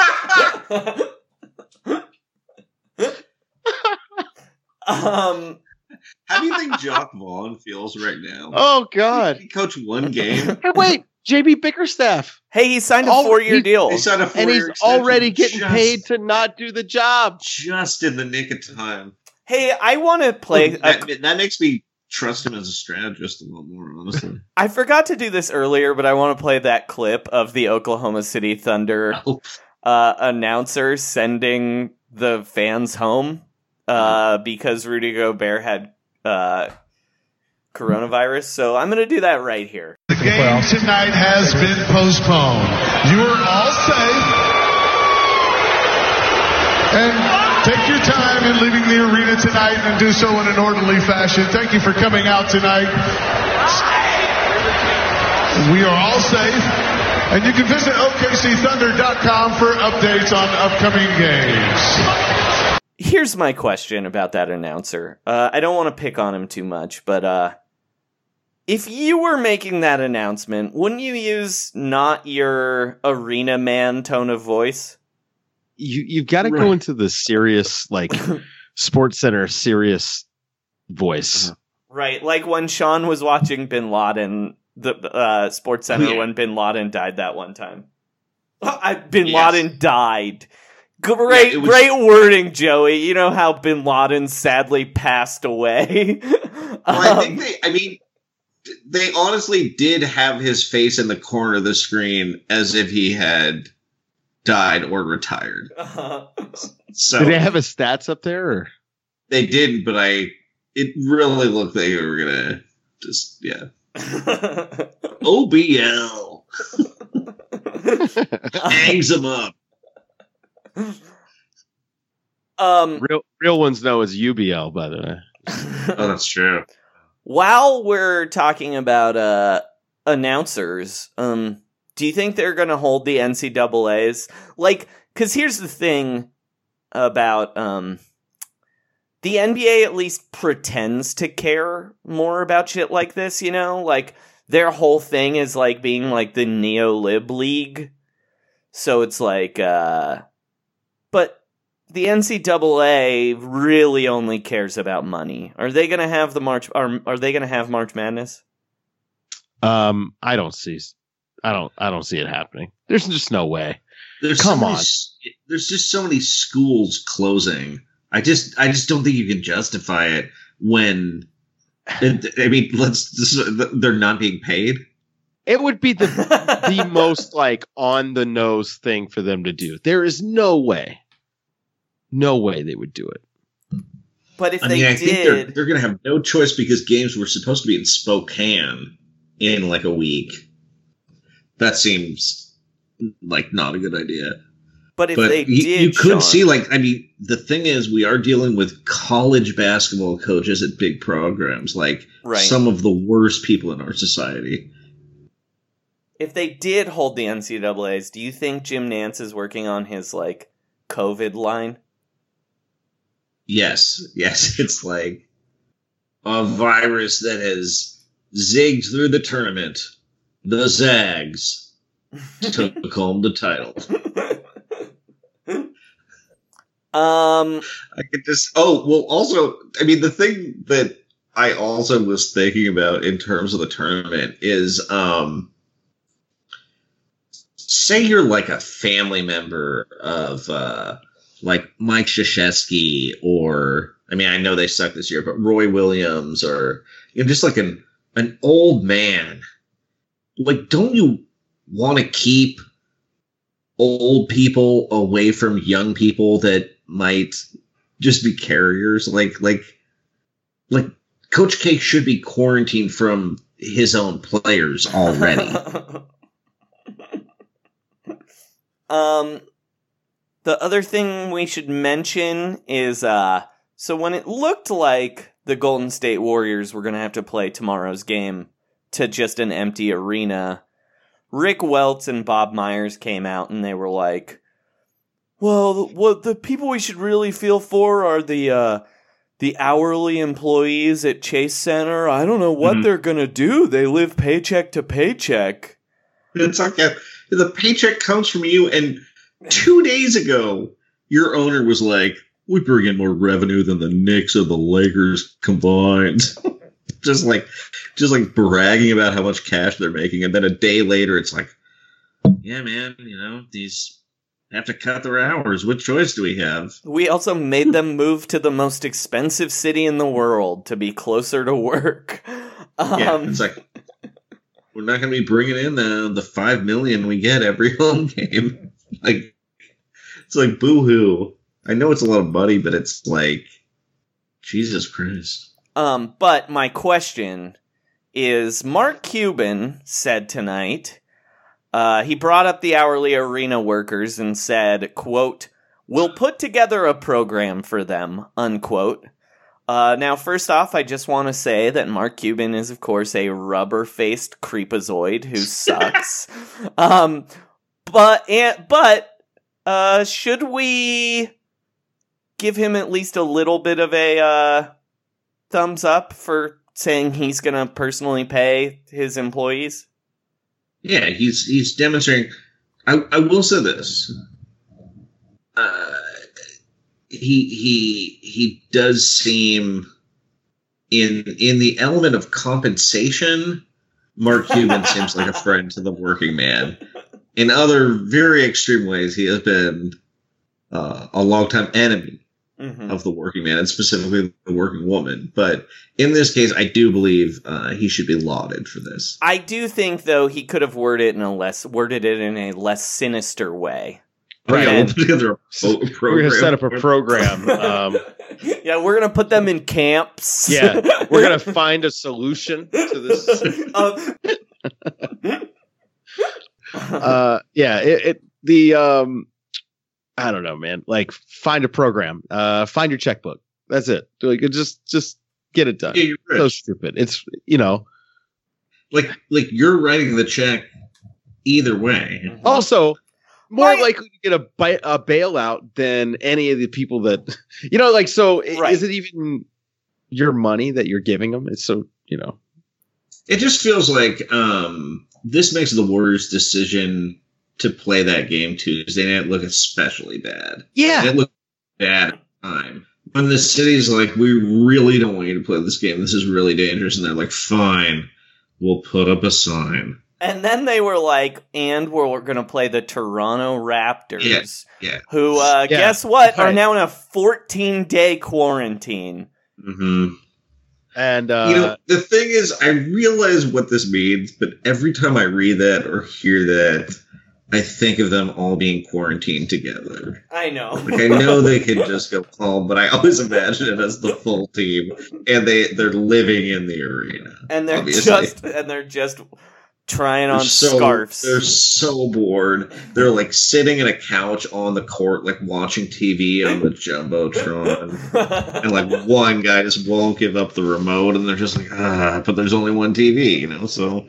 Speaker 8: um,
Speaker 7: How do you think Jock Vaughn feels right now?
Speaker 9: Oh, God.
Speaker 7: He coached one game.
Speaker 9: Hey, wait, J B Bickerstaff.
Speaker 8: Hey, he signed a
Speaker 9: All-
Speaker 8: four-year
Speaker 9: he-
Speaker 8: deal.
Speaker 7: He signed a
Speaker 9: And
Speaker 7: four-year
Speaker 9: he's
Speaker 7: extension
Speaker 9: already getting
Speaker 7: just,
Speaker 9: paid to not do the job.
Speaker 7: just in the nick of time.
Speaker 8: Hey, I want to play. A,
Speaker 7: that, that makes me trust him as a strategist a little more, honestly.
Speaker 8: I forgot to do this earlier, but I want to play that clip of the Oklahoma City Thunder
Speaker 7: Oh,
Speaker 8: uh, announcer sending the fans home uh, because Rudy Gobert had uh, coronavirus. So I'm going to do that right here.
Speaker 11: The game tonight has been postponed. You are all safe. And take your time in leaving the arena tonight and do so in an orderly fashion. Thank you for coming out tonight. We are all safe. And you can visit O K C Thunder dot com for updates on upcoming games.
Speaker 8: Here's my question about that announcer. Uh, I don't want to pick on him too much, but uh, if you were making that announcement, wouldn't you use not your arena man tone of voice?
Speaker 9: You, you've got to
Speaker 7: Right.
Speaker 9: go into the serious, like, Sports Center serious voice.
Speaker 8: Right, like when Sean was watching Bin Laden, the uh, Sports Center,
Speaker 7: Yeah.
Speaker 8: when Bin Laden died that one time. I, Bin
Speaker 7: Yes.
Speaker 8: Laden died. Great,
Speaker 7: Yeah, it was-
Speaker 8: great wording, Joey. You know how Bin Laden sadly passed away.
Speaker 7: Well, I
Speaker 8: Um,
Speaker 7: think they, I mean, they honestly did have his face in the corner of the screen as if he had died or retired.
Speaker 8: uh,
Speaker 7: So
Speaker 9: Did they have his stats up there? Or?
Speaker 7: they did, but I, it really looked like they were gonna just, yeah. O B L hangs him up.
Speaker 8: um,
Speaker 9: Real real ones know as U B L, by the way.
Speaker 7: Oh, that's true.
Speaker 8: while we're talking about uh, announcers, um, do you think they're going to hold the N C double A's? Like, because here's the thing about um, the N B A at least pretends to care more about shit like this, you know? Like, their whole thing is like being like the neo-lib league. So it's like, uh, but the N C double A really only cares about money. Are they going to have the March? Are are they going to have March Madness?
Speaker 9: Um, I don't see. I don't. I don't see it happening. There's just no way.
Speaker 7: There's
Speaker 9: Come
Speaker 7: so many
Speaker 9: on.
Speaker 7: s- there's just so many schools closing. I just, I just don't think you can justify it when. It, I mean, let's. This, they're not being paid.
Speaker 9: It would be the the most like on the nose thing for them to do. There is no way, no way they would do it.
Speaker 8: But if
Speaker 7: I
Speaker 8: they
Speaker 7: mean, I think they're
Speaker 8: did,
Speaker 7: they're going to have no choice because games were supposed to be in Spokane in like a week. That seems like not a good idea.
Speaker 8: but if
Speaker 7: But
Speaker 8: they
Speaker 7: you,
Speaker 8: did,
Speaker 7: you could
Speaker 8: Sean,
Speaker 7: see, like, I mean, the thing is, we are dealing with college basketball coaches at big programs, like
Speaker 8: Right.
Speaker 7: some of the worst people in our society.
Speaker 8: if they did hold the N C double A's, do you think Jim Nance is working on his like COVID line?
Speaker 7: Yes, yes, it's like a virus that has zigged through the tournament. The Zags took home the title.
Speaker 8: Um,
Speaker 7: I could just. Oh, well, also, I mean, the thing that I also was thinking about in terms of the tournament is, um, say you're like a family member of uh, like Mike Krzyzewski, or I mean, I know they suck this year, but Roy Williams, or you know, just like an an old man. Like, don't you want to keep old people away from young people that might just be carriers? Like, like, like Coach K should be quarantined from his own players already.
Speaker 8: um, the other thing we should mention is, uh, so when it looked like the Golden State Warriors were going to have to play tomorrow's game to just an empty arena, Rick Welts and Bob Myers came out and they were like, well, what the people we should really feel for are the, uh, the hourly employees at Chase Center. I don't know what mm-hmm. they're going to do. They live paycheck to paycheck.
Speaker 7: It's like a, the paycheck comes from you. And two days ago, your owner was like, we bring in more revenue than the Knicks or the Lakers combined. just like, just like bragging about how much cash they're making. And then a day later, it's like, yeah, man, you know, these have to cut their hours. What choice do we have?
Speaker 8: We also made them move to the most expensive city in the world to be closer to work. Um,
Speaker 7: yeah, it's like, we're not going to be bringing in the, the five million we get every home game. Like, it's like, boo-hoo. I know it's a lot of money, but it's like, Jesus Christ.
Speaker 8: Um, but my question is, Mark Cuban said tonight, uh, he brought up the hourly arena workers and said, quote, we'll put together a program for them, unquote. Uh, now, first off, I just want to say that Mark Cuban is, of course, a rubber-faced creepazoid who sucks. um, but, and, but, uh, should we give him at least a little bit of a, uh, thumbs up for saying he's going to personally pay his employees?
Speaker 7: Yeah, he's he's demonstrating. I, I will say this. Uh, he he he does seem in in the element of compensation, Mark Cuban seems like a friend to the working man. In other very extreme ways, he has been uh, a longtime enemy mm-hmm. of the working man, and specifically the working woman. But in this case, I do believe uh, he should be lauded for this.
Speaker 8: I do think, though, he could have worded it in a less worded it in a less sinister way.
Speaker 7: Right, yeah, we'll put together a program.
Speaker 9: We're going to set up a program. Um,
Speaker 8: yeah, we're going to put them in camps.
Speaker 9: Yeah, we're going to find a solution to this.
Speaker 8: uh,
Speaker 9: uh, yeah, it, it the um, I don't know, man. Like, find a program. Uh, find your checkbook. That's it. Like, it just just get it done.
Speaker 7: Yeah, you're rich.
Speaker 9: So stupid. It's, you know,
Speaker 7: like like you're writing the check either way.
Speaker 9: Also, more
Speaker 8: Right.
Speaker 9: likely to get a, bi- a bailout than any of the people that, you know, like, so i-
Speaker 8: Right.
Speaker 9: is it even your money that you're giving them? It's so, you know.
Speaker 7: It just feels like um, this makes the Warriors' decision to play that game Tuesday night look especially bad.
Speaker 9: Yeah.
Speaker 7: It looked bad at the time. When the city's like, we really don't want you to play this game. This is really dangerous. And they're like, fine, we'll put up a sign.
Speaker 8: And then they were like, and we're, we're going to play the Toronto Raptors,
Speaker 7: Yeah, yeah.
Speaker 8: who, uh,
Speaker 9: Yeah,
Speaker 8: guess what, are
Speaker 9: right.
Speaker 8: now in a fourteen-day quarantine.
Speaker 7: Mm-hmm.
Speaker 9: And, uh,
Speaker 7: You know, the thing is, I realize what this means, but every time I read that or hear that, I think of them all being quarantined together.
Speaker 8: I know.
Speaker 7: Like, I know they could just go home, but I always imagine it as the full team, and they they're living in the arena.
Speaker 8: And they're
Speaker 7: obviously.
Speaker 8: just, and they're just trying
Speaker 7: They're
Speaker 8: on
Speaker 7: so,
Speaker 8: scarves.
Speaker 7: They're so bored. They're like sitting in a couch on the court, like watching T V on the Jumbotron. And like one guy just won't give up the remote, and they're just like, ah, but there's only one T V, you know, so.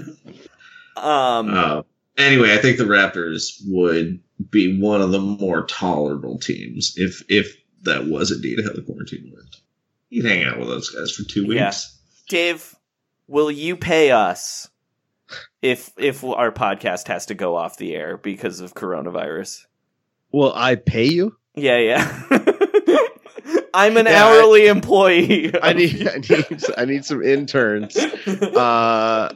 Speaker 8: um,
Speaker 7: Uh, anyway, I think the Raptors would be one of the more tolerable teams if if that was indeed how the quarantine worked. You'd hang out with those guys for two weeks.
Speaker 8: Yeah. Dave, will you pay us if if our podcast has to go off the air because of coronavirus?
Speaker 9: will I pay you?
Speaker 8: Yeah, yeah. I'm an
Speaker 9: Yeah,
Speaker 8: hourly employee.
Speaker 9: I need, I need, I need some interns. Uh,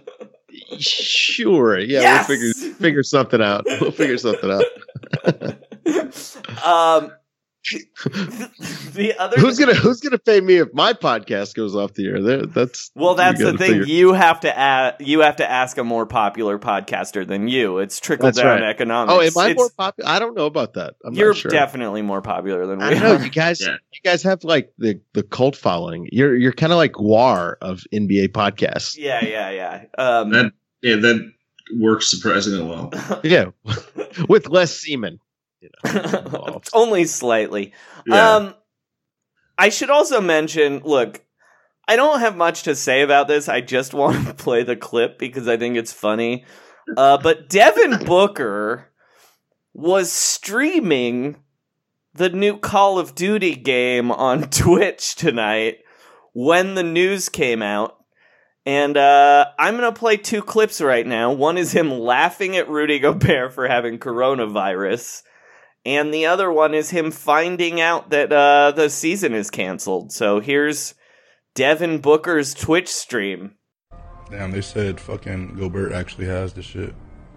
Speaker 9: sure. Yeah,
Speaker 8: Yes!
Speaker 9: we'll figure, figure something out. We'll figure something out.
Speaker 8: um, the other
Speaker 9: who's gonna who's gonna pay me if my podcast goes off the air? There, that's
Speaker 8: well, that's
Speaker 9: you
Speaker 8: the
Speaker 9: gotta
Speaker 8: thing.
Speaker 9: figure.
Speaker 8: You have to ask. You have to ask a more popular podcaster than you. It's trickle
Speaker 9: That's
Speaker 8: down
Speaker 9: right.
Speaker 8: economics.
Speaker 9: Oh, am I
Speaker 8: It's-
Speaker 9: more popular? I don't know about that. I'm
Speaker 8: You're
Speaker 9: not sure.
Speaker 8: definitely more popular than we
Speaker 9: I don't know.
Speaker 8: are.
Speaker 9: You guys,
Speaker 7: Yeah.
Speaker 9: you guys have like the the cult following. You're you're kind of like Guar of N B A podcasts.
Speaker 8: Yeah, yeah, yeah. Um,
Speaker 7: That yeah, that works surprisingly well.
Speaker 9: Yeah, with less semen. You know, involved.
Speaker 8: only slightly.
Speaker 7: Yeah.
Speaker 8: Um, I should also mention. Look, I don't have much to say about this. I just want to play the clip because I think it's funny. Uh, but Devin Booker was streaming the new Call of Duty game on Twitch tonight when the news came out. And uh, I'm going to play two clips right now. One is him laughing at Rudy Gobert for having coronavirus. And the other one is him finding out that uh, the season is canceled. So here's Devin Booker's Twitch stream.
Speaker 12: Damn, they said fucking Gobert actually has the shit.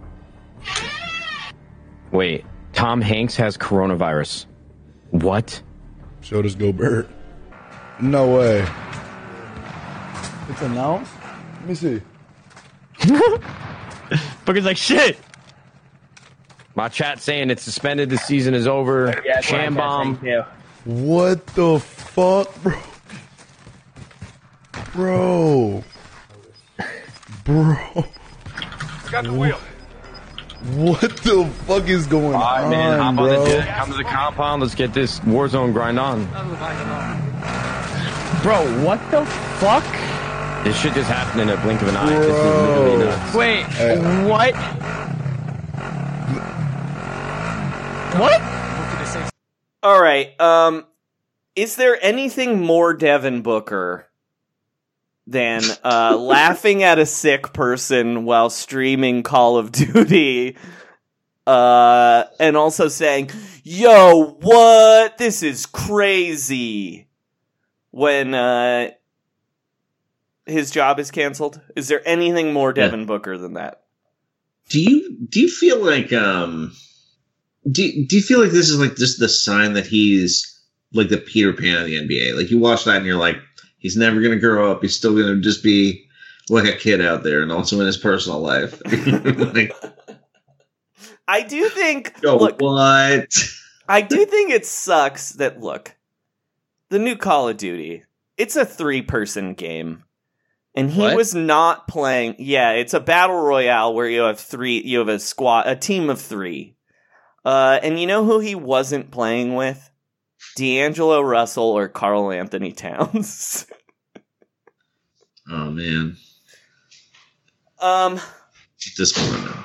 Speaker 13: Wait, Tom Hanks has coronavirus. What?
Speaker 12: So does Gobert. No way.
Speaker 14: It's announced?
Speaker 12: Let me see.
Speaker 13: Booker's like, shit! My chat saying it's suspended, the season is over.
Speaker 14: Yeah,
Speaker 13: Sham bomb.
Speaker 12: What the fuck, bro? Bro. Bro.
Speaker 14: Got the wheel.
Speaker 12: What the fuck is going
Speaker 13: All right,
Speaker 12: on,
Speaker 13: man, hop
Speaker 12: bro?
Speaker 13: on the jet, come to the compound, let's get this Warzone grind on.
Speaker 14: Bro, what the fuck?
Speaker 13: This shit just happened in a blink of an eye. This is literally
Speaker 12: Bro.
Speaker 13: nuts.
Speaker 14: Wait,
Speaker 12: Hey.
Speaker 14: what? What?
Speaker 8: All right. Um, is there anything more Devin Booker than uh, laughing at a sick person while streaming Call of Duty, uh, and also saying, "Yo, what? This is crazy." When uh, his job is canceled, is there anything more Devin Booker than that?
Speaker 7: Do you do you feel like um do do you feel like this is like just the sign that he's like the Peter Pan of the N B A? Like you watch that and you're like, he's never gonna grow up. He's still gonna just be like a kid out there, and also in his personal life. Like,
Speaker 8: I do think.
Speaker 7: yo,
Speaker 8: look,
Speaker 7: what?
Speaker 8: I do think it sucks that, look, the new Call of Duty, it's a three-person game. And he
Speaker 9: What?
Speaker 8: was not playing. Yeah, it's a battle royale where you have three, you have a squad, a team of three. Uh, and you know who he wasn't playing with? D'Angelo Russell or Karl Anthony Towns.
Speaker 7: Oh man,
Speaker 8: um,
Speaker 7: disappointment.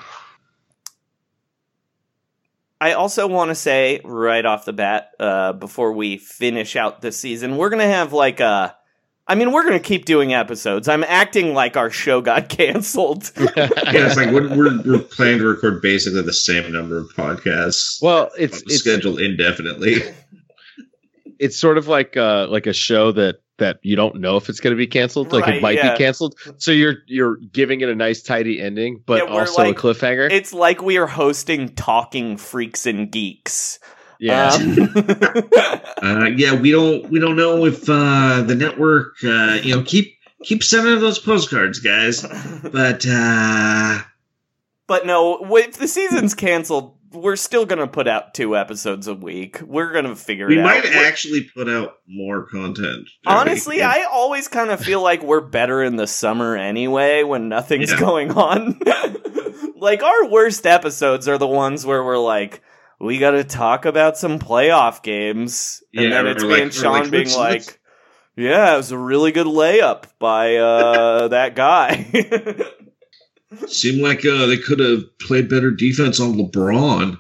Speaker 8: I also want to say right off the bat, uh, before we finish out the season, we're gonna have like a. I mean, we're going to keep doing episodes. I'm acting like our show got canceled.
Speaker 7: Yeah, it's like we're, we're we're planning to record basically the same number of podcasts.
Speaker 9: Well, it's it's
Speaker 7: scheduled indefinitely.
Speaker 9: it's sort of like uh like a show that that you don't know if it's going to be canceled. Like
Speaker 8: Right,
Speaker 9: it might
Speaker 8: yeah.
Speaker 9: be canceled, so you're you're giving it a nice tidy ending, but
Speaker 8: Yeah, we're
Speaker 9: also
Speaker 8: like-
Speaker 9: a cliffhanger.
Speaker 8: It's like we are hosting Talking Freaks and Geeks.
Speaker 9: Yeah.
Speaker 8: Um,
Speaker 7: uh, yeah, we don't we don't know if uh, the network uh, you know keep keep sending those postcards, guys. But uh,
Speaker 8: but no, if the season's canceled, we're still going to put out two episodes a week. We're going to figure
Speaker 7: we
Speaker 8: it
Speaker 7: might
Speaker 8: out. We're-
Speaker 7: actually put out more content.
Speaker 8: Honestly, I always kind of feel like we're better in the summer anyway when nothing's
Speaker 7: Yeah.
Speaker 8: going on. Like, our worst episodes are the ones where we're like, we got to talk about some playoff games. And
Speaker 7: Yeah,
Speaker 8: then
Speaker 7: or
Speaker 8: it's
Speaker 7: like-
Speaker 8: me
Speaker 7: or
Speaker 8: and Sean
Speaker 7: like,
Speaker 8: being
Speaker 7: let's-
Speaker 8: like,
Speaker 7: let's-
Speaker 8: yeah, it was a really good layup by uh, that guy.
Speaker 7: Seemed like uh, they could have played better defense on LeBron.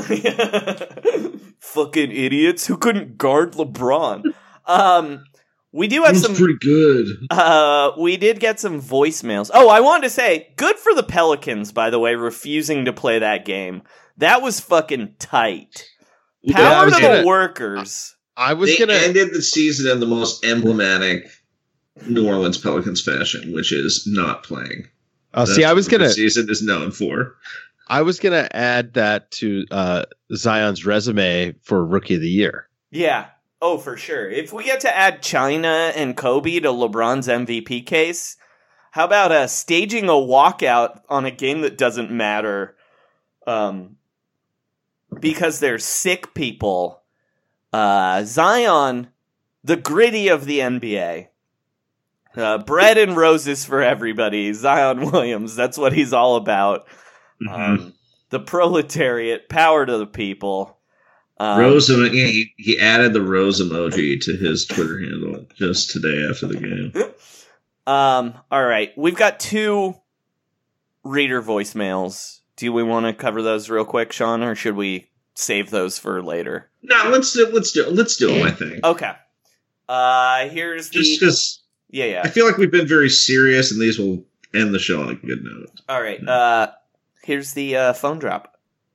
Speaker 8: Fucking idiots who couldn't guard LeBron. Um, we do have
Speaker 7: That was
Speaker 8: some
Speaker 7: pretty good.
Speaker 8: Uh, we did get some voicemails. Oh, I wanted to say, good for the Pelicans, by the way, refusing to play that game. That was fucking tight.
Speaker 7: Yeah,
Speaker 8: Power
Speaker 7: I was
Speaker 8: to
Speaker 7: gonna-
Speaker 8: the workers.
Speaker 9: I was
Speaker 7: they
Speaker 9: gonna
Speaker 7: ended the season in the most emblematic New Orleans Pelicans fashion, which is not playing.
Speaker 9: Oh, see,
Speaker 7: That's
Speaker 9: I was
Speaker 7: what
Speaker 9: gonna-
Speaker 7: the season is known for.
Speaker 9: I was gonna add that to uh, Zion's resume for Rookie of the Year
Speaker 8: Yeah. Oh, for sure. If we get to add China and Kobe to LeBron's M V P case, how about uh, staging a walkout on a game that doesn't matter um, because they're sick people? Uh, Zion, the gritty of the N B A. Uh, bread and roses for everybody. Zion Williams, that's what he's all about.
Speaker 7: Mm-hmm.
Speaker 8: Um, the proletariat, power to the people. Um,
Speaker 7: Rose, emo- yeah, he, he added the rose emoji to his Twitter handle just today after the game.
Speaker 8: Um. All right, we've got two reader voicemails. Do we want to cover those real quick, Sean, or should we save those for later?
Speaker 7: No, let's do let's do let's do them. I think.
Speaker 8: Okay. Uh, here's the.
Speaker 7: Just because.
Speaker 8: Yeah, yeah.
Speaker 7: I feel like we've been very serious, and these will end the show on a good note.
Speaker 8: All right. Uh, here's the uh, phone drop.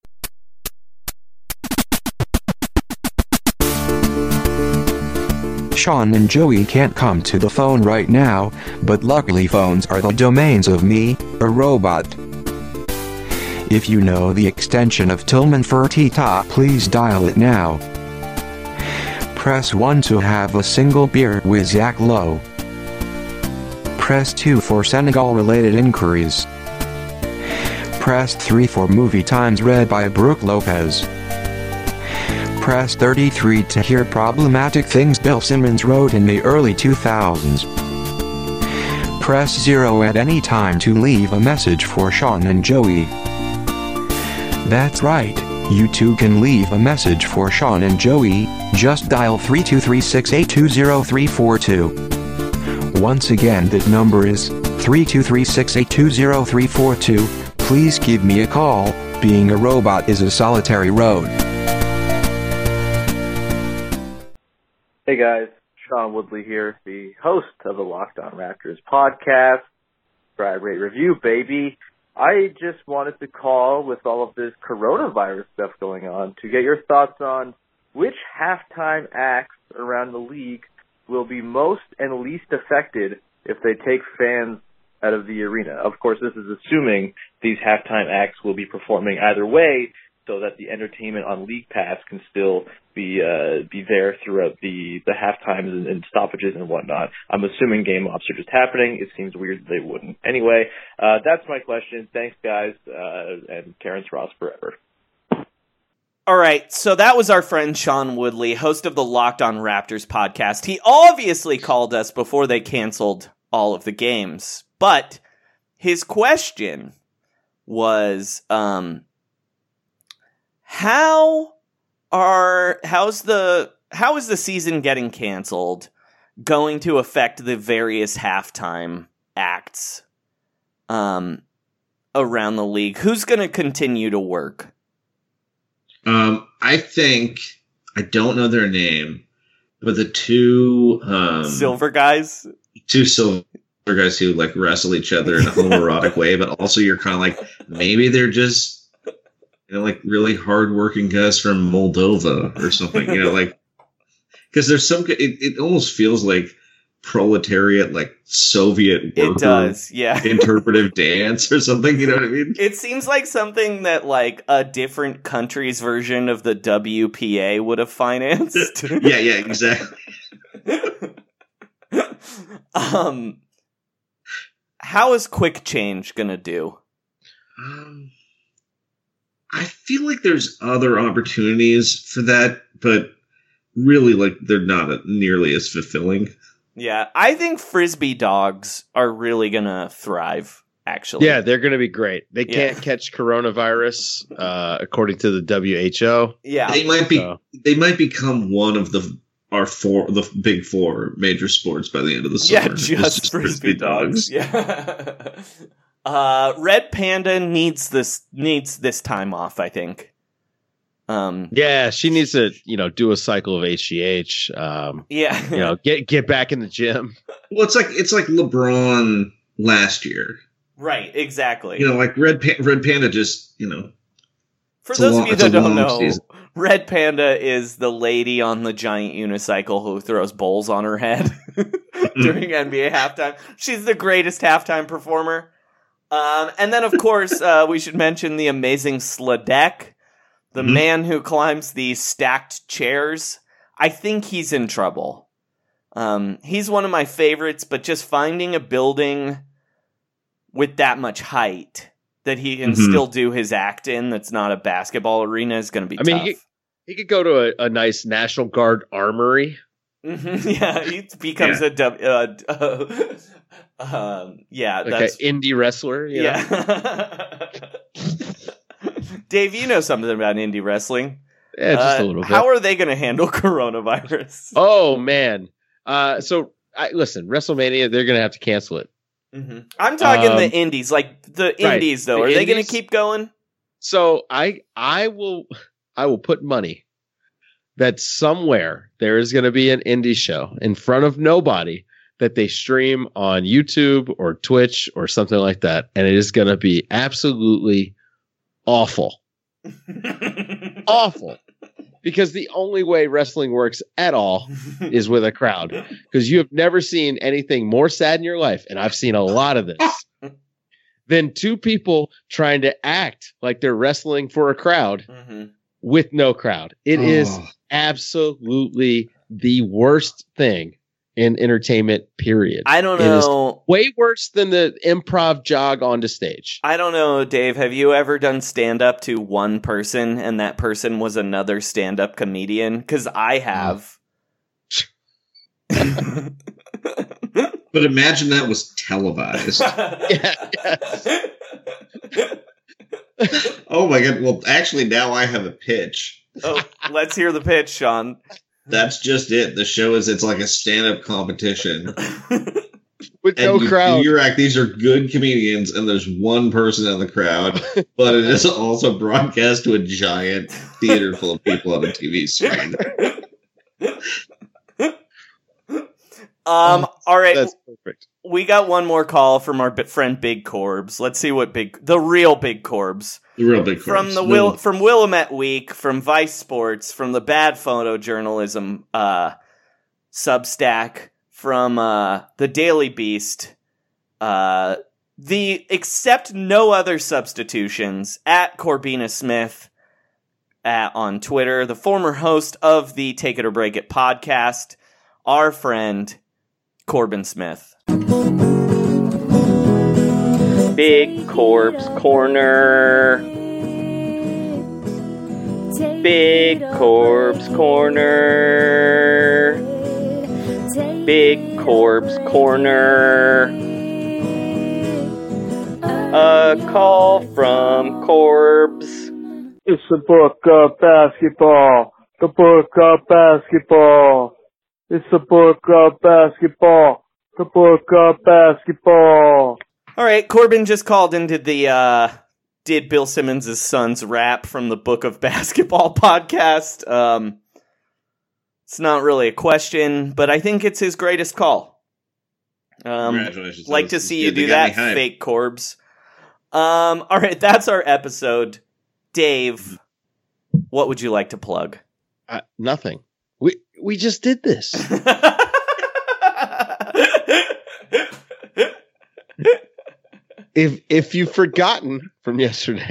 Speaker 10: Sean and Joey can't come to the phone right now, but luckily phones are the domains of me, a robot. If you know the extension of Tillman Fertitta, please dial it now. Press one to have a single beer with Zach Lowe. Press two for Senegal-related inquiries. Press three for movie times read by Brooke Lopez. Press thirty-three to hear problematic things Bill Simmons wrote in the early two thousands. Press zero at any time to leave a message for Sean and Joey. That's right, you too can leave a message for Sean and Joey, just dial three two three, six eight two, zero three four two. Once again, that number is three two three, six eight two, zero three four two. Please give me a call. Being a robot is a solitary road.
Speaker 15: Hey guys, Sean Woodley here, the host of the Locked On Raptors podcast. Subscribe, rate, review, baby. I just wanted to call with all of this coronavirus stuff going on to get your thoughts on which halftime acts around the league will be most and least affected if they take fans out of the arena. Of course, this is assuming these halftime acts will be performing either way, so that the entertainment on League Pass can still be uh, be there throughout the, the half times and, and stoppages and whatnot. I'm assuming game ops are just happening. It seems weird that they wouldn't. Anyway, uh, that's my question. Thanks, guys, uh, and Terrence Ross forever.
Speaker 8: All right, so that was our friend Sean Woodley, host of the Locked On Raptors podcast. He obviously called us before they canceled all of the games, but his question was... um. How are how's the how is the season getting canceled going to affect the various halftime acts um around the league? Who's going to continue to work?
Speaker 7: Um, I think I don't know their name, but the two um,
Speaker 8: silver guys,
Speaker 7: two silver guys who like wrestle each other in a homoerotic way, but also you're kind of like maybe they're just. You know, like really hardworking guys from Moldova or something, you know, like, because there's some, it, it almost feels like proletariat, like Soviet worker
Speaker 8: it does, yeah.
Speaker 7: interpretive dance or something, you know what I mean?
Speaker 8: It seems like something that like a different country's version of the W P A would have financed.
Speaker 7: yeah, yeah, exactly.
Speaker 8: um, how is Quick Change gonna do?
Speaker 7: Um. I feel like there's other opportunities for that, but really, like, they're not nearly as fulfilling.
Speaker 8: Yeah, I think Frisbee dogs are really going to thrive, actually.
Speaker 9: Yeah, they're going to be great. They
Speaker 8: Yeah.
Speaker 9: can't catch coronavirus, uh, according to the W H O.
Speaker 8: Yeah.
Speaker 7: They might be.
Speaker 9: So.
Speaker 7: They might become one of the our four, the big four major sports by the end of the
Speaker 8: Yeah,
Speaker 7: summer.
Speaker 8: just,
Speaker 7: It's
Speaker 8: Frisbee, dogs. Yeah. uh, Red Panda needs this needs this time off, I think. Um,
Speaker 9: Yeah, she needs to, you know, do a cycle of H G H. Um,
Speaker 8: Yeah.
Speaker 9: you know, get get back in the gym.
Speaker 7: Well, it's like it's like LeBron last year.
Speaker 8: Right, exactly.
Speaker 7: You know, like Red Pa- Red Panda just, you know.
Speaker 8: For
Speaker 7: it's a
Speaker 8: those
Speaker 7: long-
Speaker 8: of you
Speaker 7: it's a
Speaker 8: that don't
Speaker 7: long
Speaker 8: know,
Speaker 7: season.
Speaker 8: Red Panda is the lady on the giant unicycle who throws bowls on her head during N B A halftime. She's the greatest halftime performer. Um, and then, of course, uh, we should mention the amazing Sladek, the
Speaker 7: Mhm.
Speaker 8: man who climbs the stacked chairs. I think he's in trouble. Um, he's one of my favorites, but just finding a building with that much height that he can
Speaker 9: Mhm.
Speaker 8: still do his act in that's not a basketball arena is going to be
Speaker 9: I
Speaker 8: tough.
Speaker 9: mean, he could, he could go to a, a nice National Guard armory.
Speaker 8: Mhm, yeah, he becomes
Speaker 9: Yeah.
Speaker 8: a dub- uh, uh, um, yeah,
Speaker 9: Like
Speaker 8: that's
Speaker 9: an indie wrestler. You know?
Speaker 8: yeah. Dave, you know something about indie wrestling.
Speaker 9: Yeah, just
Speaker 8: Uh,
Speaker 9: a little bit.
Speaker 8: How are they going to handle coronavirus?
Speaker 9: Oh, man. Uh, so, I, listen, WrestleMania, they're going to have to cancel it.
Speaker 8: Mhm. I'm talking
Speaker 9: Um,
Speaker 8: the indies, like the
Speaker 9: right,
Speaker 8: indies, though.
Speaker 9: the
Speaker 8: Are they going to
Speaker 9: indies?
Speaker 8: keep going?
Speaker 9: So I I will I will put money that somewhere there is going to be an indie show in front of nobody that they stream on YouTube or Twitch or something like that, and it is going to be absolutely awful, awful. Because the only way wrestling works at all is with a crowd. Because you have never seen anything more sad in your life, and I've seen a lot of this, than two people trying to act like they're wrestling for a crowd with no crowd. It is
Speaker 7: Oh.
Speaker 9: absolutely the worst thing in entertainment, period.
Speaker 8: I don't
Speaker 9: It is
Speaker 8: know.
Speaker 9: way worse than the improv jog onto stage.
Speaker 8: I don't know, Dave. Have you ever done stand up to one person and that person was another stand up comedian? Because I have.
Speaker 7: But imagine that was televised. Oh my god. Well, actually, now I have a pitch.
Speaker 8: Oh, let's hear the pitch, Sean.
Speaker 7: That's just it. The show is it's like a stand-up competition.
Speaker 9: With
Speaker 7: and
Speaker 9: no
Speaker 7: you,
Speaker 9: crowd.
Speaker 7: You're act, these are good comedians, and there's one person in the crowd, but it is also broadcast to a giant theater full of people on a T V screen.
Speaker 8: Um. all right.
Speaker 9: That's perfect.
Speaker 8: We got one more call from our bi- friend Big Corbs. Let's see what Big, the real Big Corbs.
Speaker 7: The real Big
Speaker 8: From
Speaker 7: Corbs.
Speaker 8: the
Speaker 7: No.
Speaker 8: Will, from Willamette Week, from Vice Sports, from the Bad Photojournalism uh, Substack, from uh, the Daily Beast, uh, the accept no other substitutions at Corbina Smith at, on Twitter, the former host of the Take It or Break It podcast, our friend Corbin Smith. Big Corpse Corner. Big Corpse Corner. Big Corpse Corner. A call from Corbs.
Speaker 16: It's the book of basketball. The book of basketball. It's the book of basketball. The book of basketball.
Speaker 8: All right, Corbin just called into the uh, Did Bill Simmons' Son's Rap from the Book of Basketball podcast. Um, it's not really a question, but I think it's his greatest call. Um,
Speaker 7: Congratulations.
Speaker 8: Like to
Speaker 7: This is
Speaker 8: see you
Speaker 7: good. They
Speaker 8: do
Speaker 7: got me
Speaker 8: that,
Speaker 7: hyped.
Speaker 8: fake Corbs. Um, all right, that's our episode. Dave, what would you like to plug?
Speaker 9: Uh, nothing. We we just did this. if if you've forgotten from yesterday,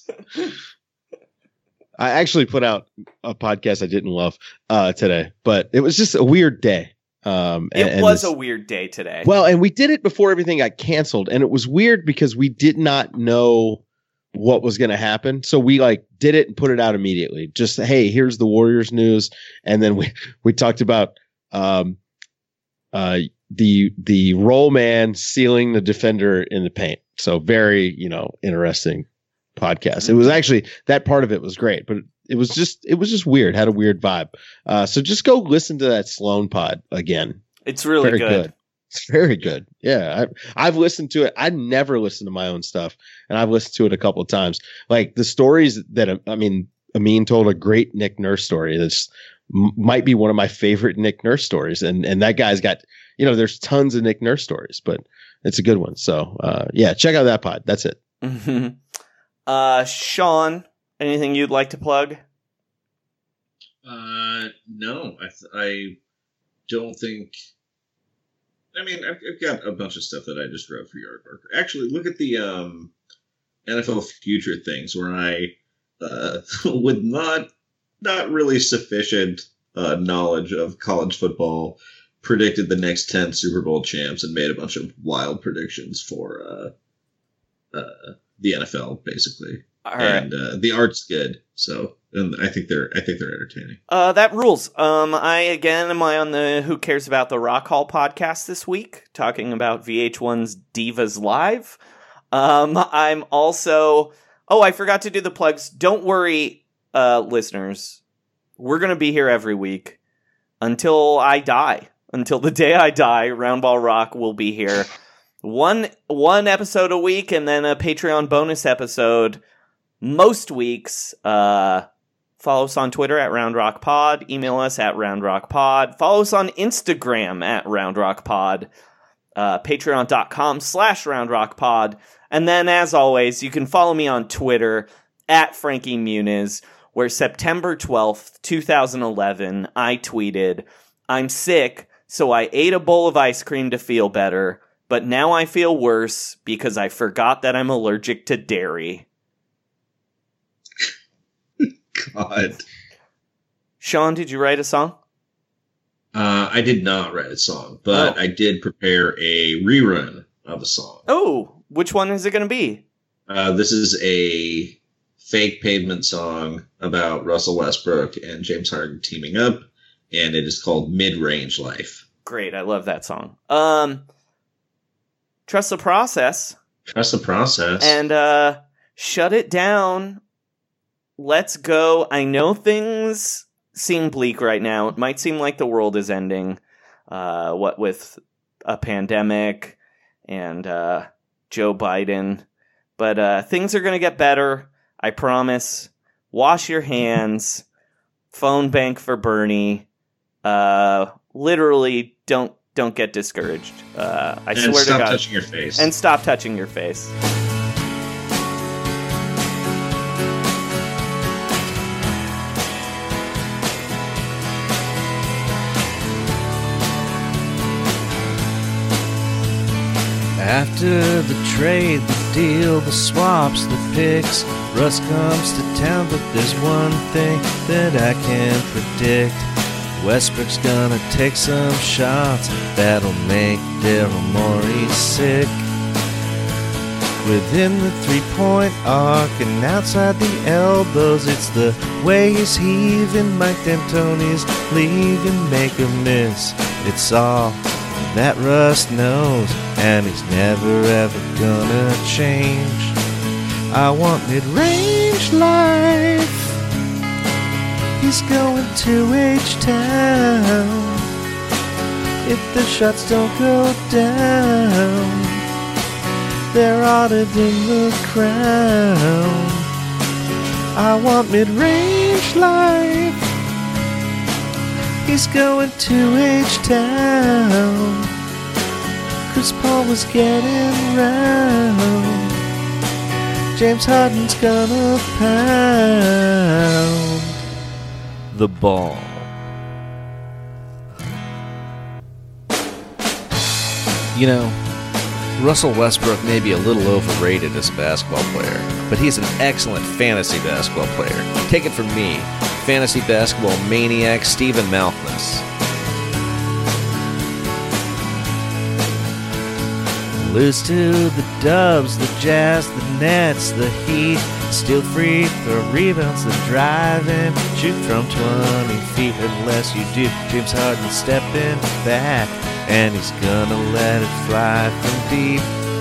Speaker 9: I actually put out a podcast I didn't love uh, today, but it was just a weird day. Um,
Speaker 8: It
Speaker 9: and- and
Speaker 8: was
Speaker 9: this-
Speaker 8: a weird day today.
Speaker 9: well, and we did it before everything got canceled, and it was weird because we did not know what was going to happen. So we like did it and put it out immediately. Just, hey, here's the Warriors news. And then we, we talked about, um, uh, the, the roll man sealing the defender in the paint. So very, you know, interesting podcast. It was actually, that part of it was great, but it was just, it was just weird. Had a weird vibe. Uh, so just go listen to that Sloan pod again.
Speaker 8: It's really
Speaker 9: Very
Speaker 8: good.
Speaker 9: It's very good. Yeah. I've, I've listened to it. I never listen to my own stuff, and I've listened to it a couple of times. Like the stories that, I mean, Amin told a great Nick Nurse story. That's m- might be one of my favorite Nick Nurse stories. And, and that guy's got, you know, there's tons of Nick Nurse stories, but it's a good one. So, uh, yeah, check out that pod. That's it.
Speaker 8: Mhm. uh, Sean, anything you'd like to plug?
Speaker 7: Uh, no, I th- I don't think. I mean, I've, I've got a bunch of stuff that I just wrote for Yardwork. Actually, look at the um, N F L future things where I uh, with not not really sufficient uh, knowledge of college football, predicted the next ten Super Bowl champs and made a bunch of wild predictions for uh, uh, the N F L, basically.
Speaker 8: All right.
Speaker 7: And uh, the art's good, so and I think they're I think they're entertaining.
Speaker 8: Uh, that rules. Um, I again am I on the Who Cares About the Rock Hall podcast this week, talking about V H one's Divas Live. Um, I'm also. Oh, I forgot to do the plugs. Don't worry, uh, listeners. We're gonna be here every week until I die. Until the day I die, Roundball Rock will be here. One one episode a week, and then a Patreon bonus episode most weeks. Uh, follow us on Twitter at RoundRockPod. Email us at RoundRockPod. Follow us on Instagram at RoundRockPod. Uh, Patreon.com slash RoundRockPod. And then, as always, you can follow me on Twitter at Frankie Muniz, where September twelfth, twenty eleven, I tweeted, "I'm sick, so I ate a bowl of ice cream to feel better, but now I feel worse because I forgot that I'm allergic to dairy."
Speaker 7: God.
Speaker 8: Sean, did you write a song?
Speaker 7: Uh, I did not write a song, but
Speaker 8: Oh.
Speaker 7: I did prepare a rerun of a song.
Speaker 8: Oh, which one is it going to be?
Speaker 7: Uh, this is a fake Pavement song about Russell Westbrook and James Harden teaming up, and it is called Mid-Range Life.
Speaker 8: Great, I love that song. Um, Trust the Process.
Speaker 7: Trust the process.
Speaker 8: And uh, Shut It Down. Let's go. I know things seem bleak right now. It might seem like the world is ending. Uh, what with a pandemic and uh, Joe Biden. But uh, things are going to get better. I promise. Wash your hands. Phone bank for Bernie. Uh, literally, don't don't get discouraged. Uh, I
Speaker 7: and
Speaker 8: swear to
Speaker 7: stop
Speaker 8: God.
Speaker 7: touching your face.
Speaker 8: And stop touching your face.
Speaker 17: After the trade, the deal, the swaps, the picks, Russ comes to town, but there's one thing that I can predict. Westbrook's gonna take some shots that'll make Daryl Morey sick. Within the three-point arc and outside the elbows, it's the way he's heaving, Mike D'Antoni's leaving, make a miss. It's all that Russ knows, and he's never ever gonna change. I want mid-range life. He's going to H-Town. If the shots don't go down, they're auditing the crown. I want mid-range life. He's going to H-Town. Chris Paul was getting round. James Harden's gonna pound the ball. You know, Russell Westbrook may be a little overrated as a basketball player, but he's an excellent fantasy basketball player. Take it from me, fantasy basketball maniac Stephen Malkmus. Lose to the Dubs, the Jazz, the Nets, the Heat. Steal free throw rebounds, the drive and shoot from twenty feet. Unless you do, James Harden stepping back, and he's gonna let it fly from deep.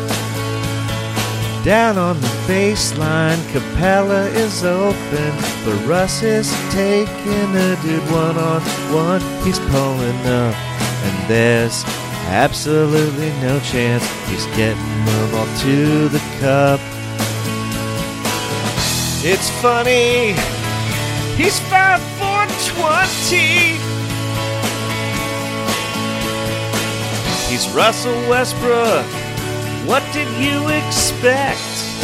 Speaker 17: Down on the baseline, Capella is open, but Russ is taking a dude one-on-one. He's pulling up, and there's absolutely no chance he's getting the ball to the cup. It's funny, he's five for twenty. He's Russell Westbrook. What did you expect?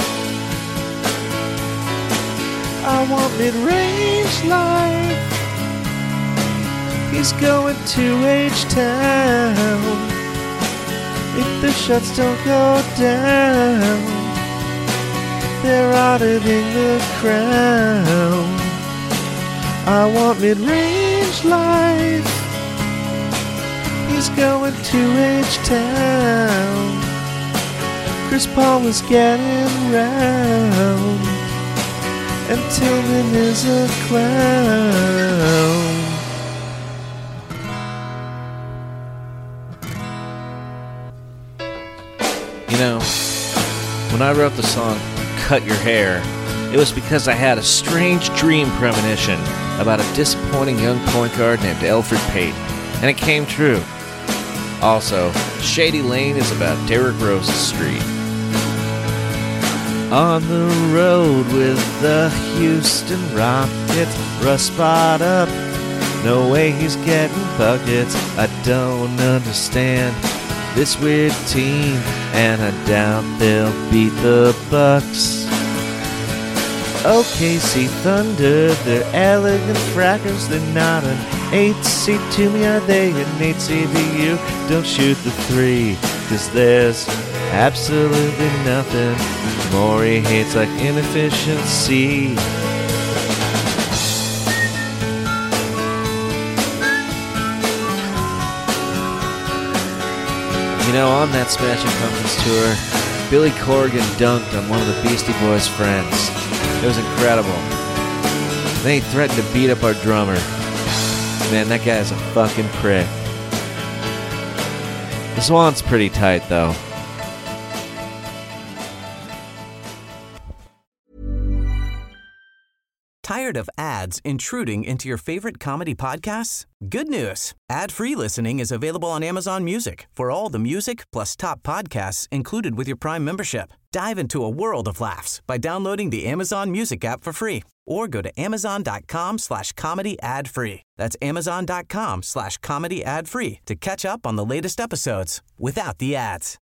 Speaker 17: I want mid-range life. He's going to H-Town. If the shots don't go down, they're auditing the crown. I want mid-range life. He's going to H-Town. Chris Paul is getting round, and Tillman is a clown. You know, when I wrote the song Cut Your Hair, it was because I had a strange dream premonition about a disappointing young point guard named Elfrid Payton, and it came true. Also, Shady Lane is about Derrick Rose's street. On the road with the Houston Rockets, Russ spot up, no way he's getting buckets. I don't understand this weird team, and I doubt they'll beat the Bucks. O K C Thunder, they're elegant frackers, they're not an eight seed to me, are they an eight seed to you? Don't shoot the three, cause there's absolutely nothing Morey hates like inefficiency. You know, on that Smashing Pumpkins tour, Billy Corgan dunked on one of the Beastie Boys' friends. It was incredible. Then he threatened to beat up our drummer. Man, that guy's a fucking prick. The Swan's pretty tight, though.
Speaker 4: Tired of ads intruding into your favorite comedy podcasts? Good news. Ad-free listening is available on Amazon Music for all the music plus top podcasts included with your Prime membership. Dive into a world of laughs by downloading the Amazon Music app for free or go to amazon.com slash comedy ad free. That's amazon.com slash comedy ad free to catch up on the latest episodes without the ads.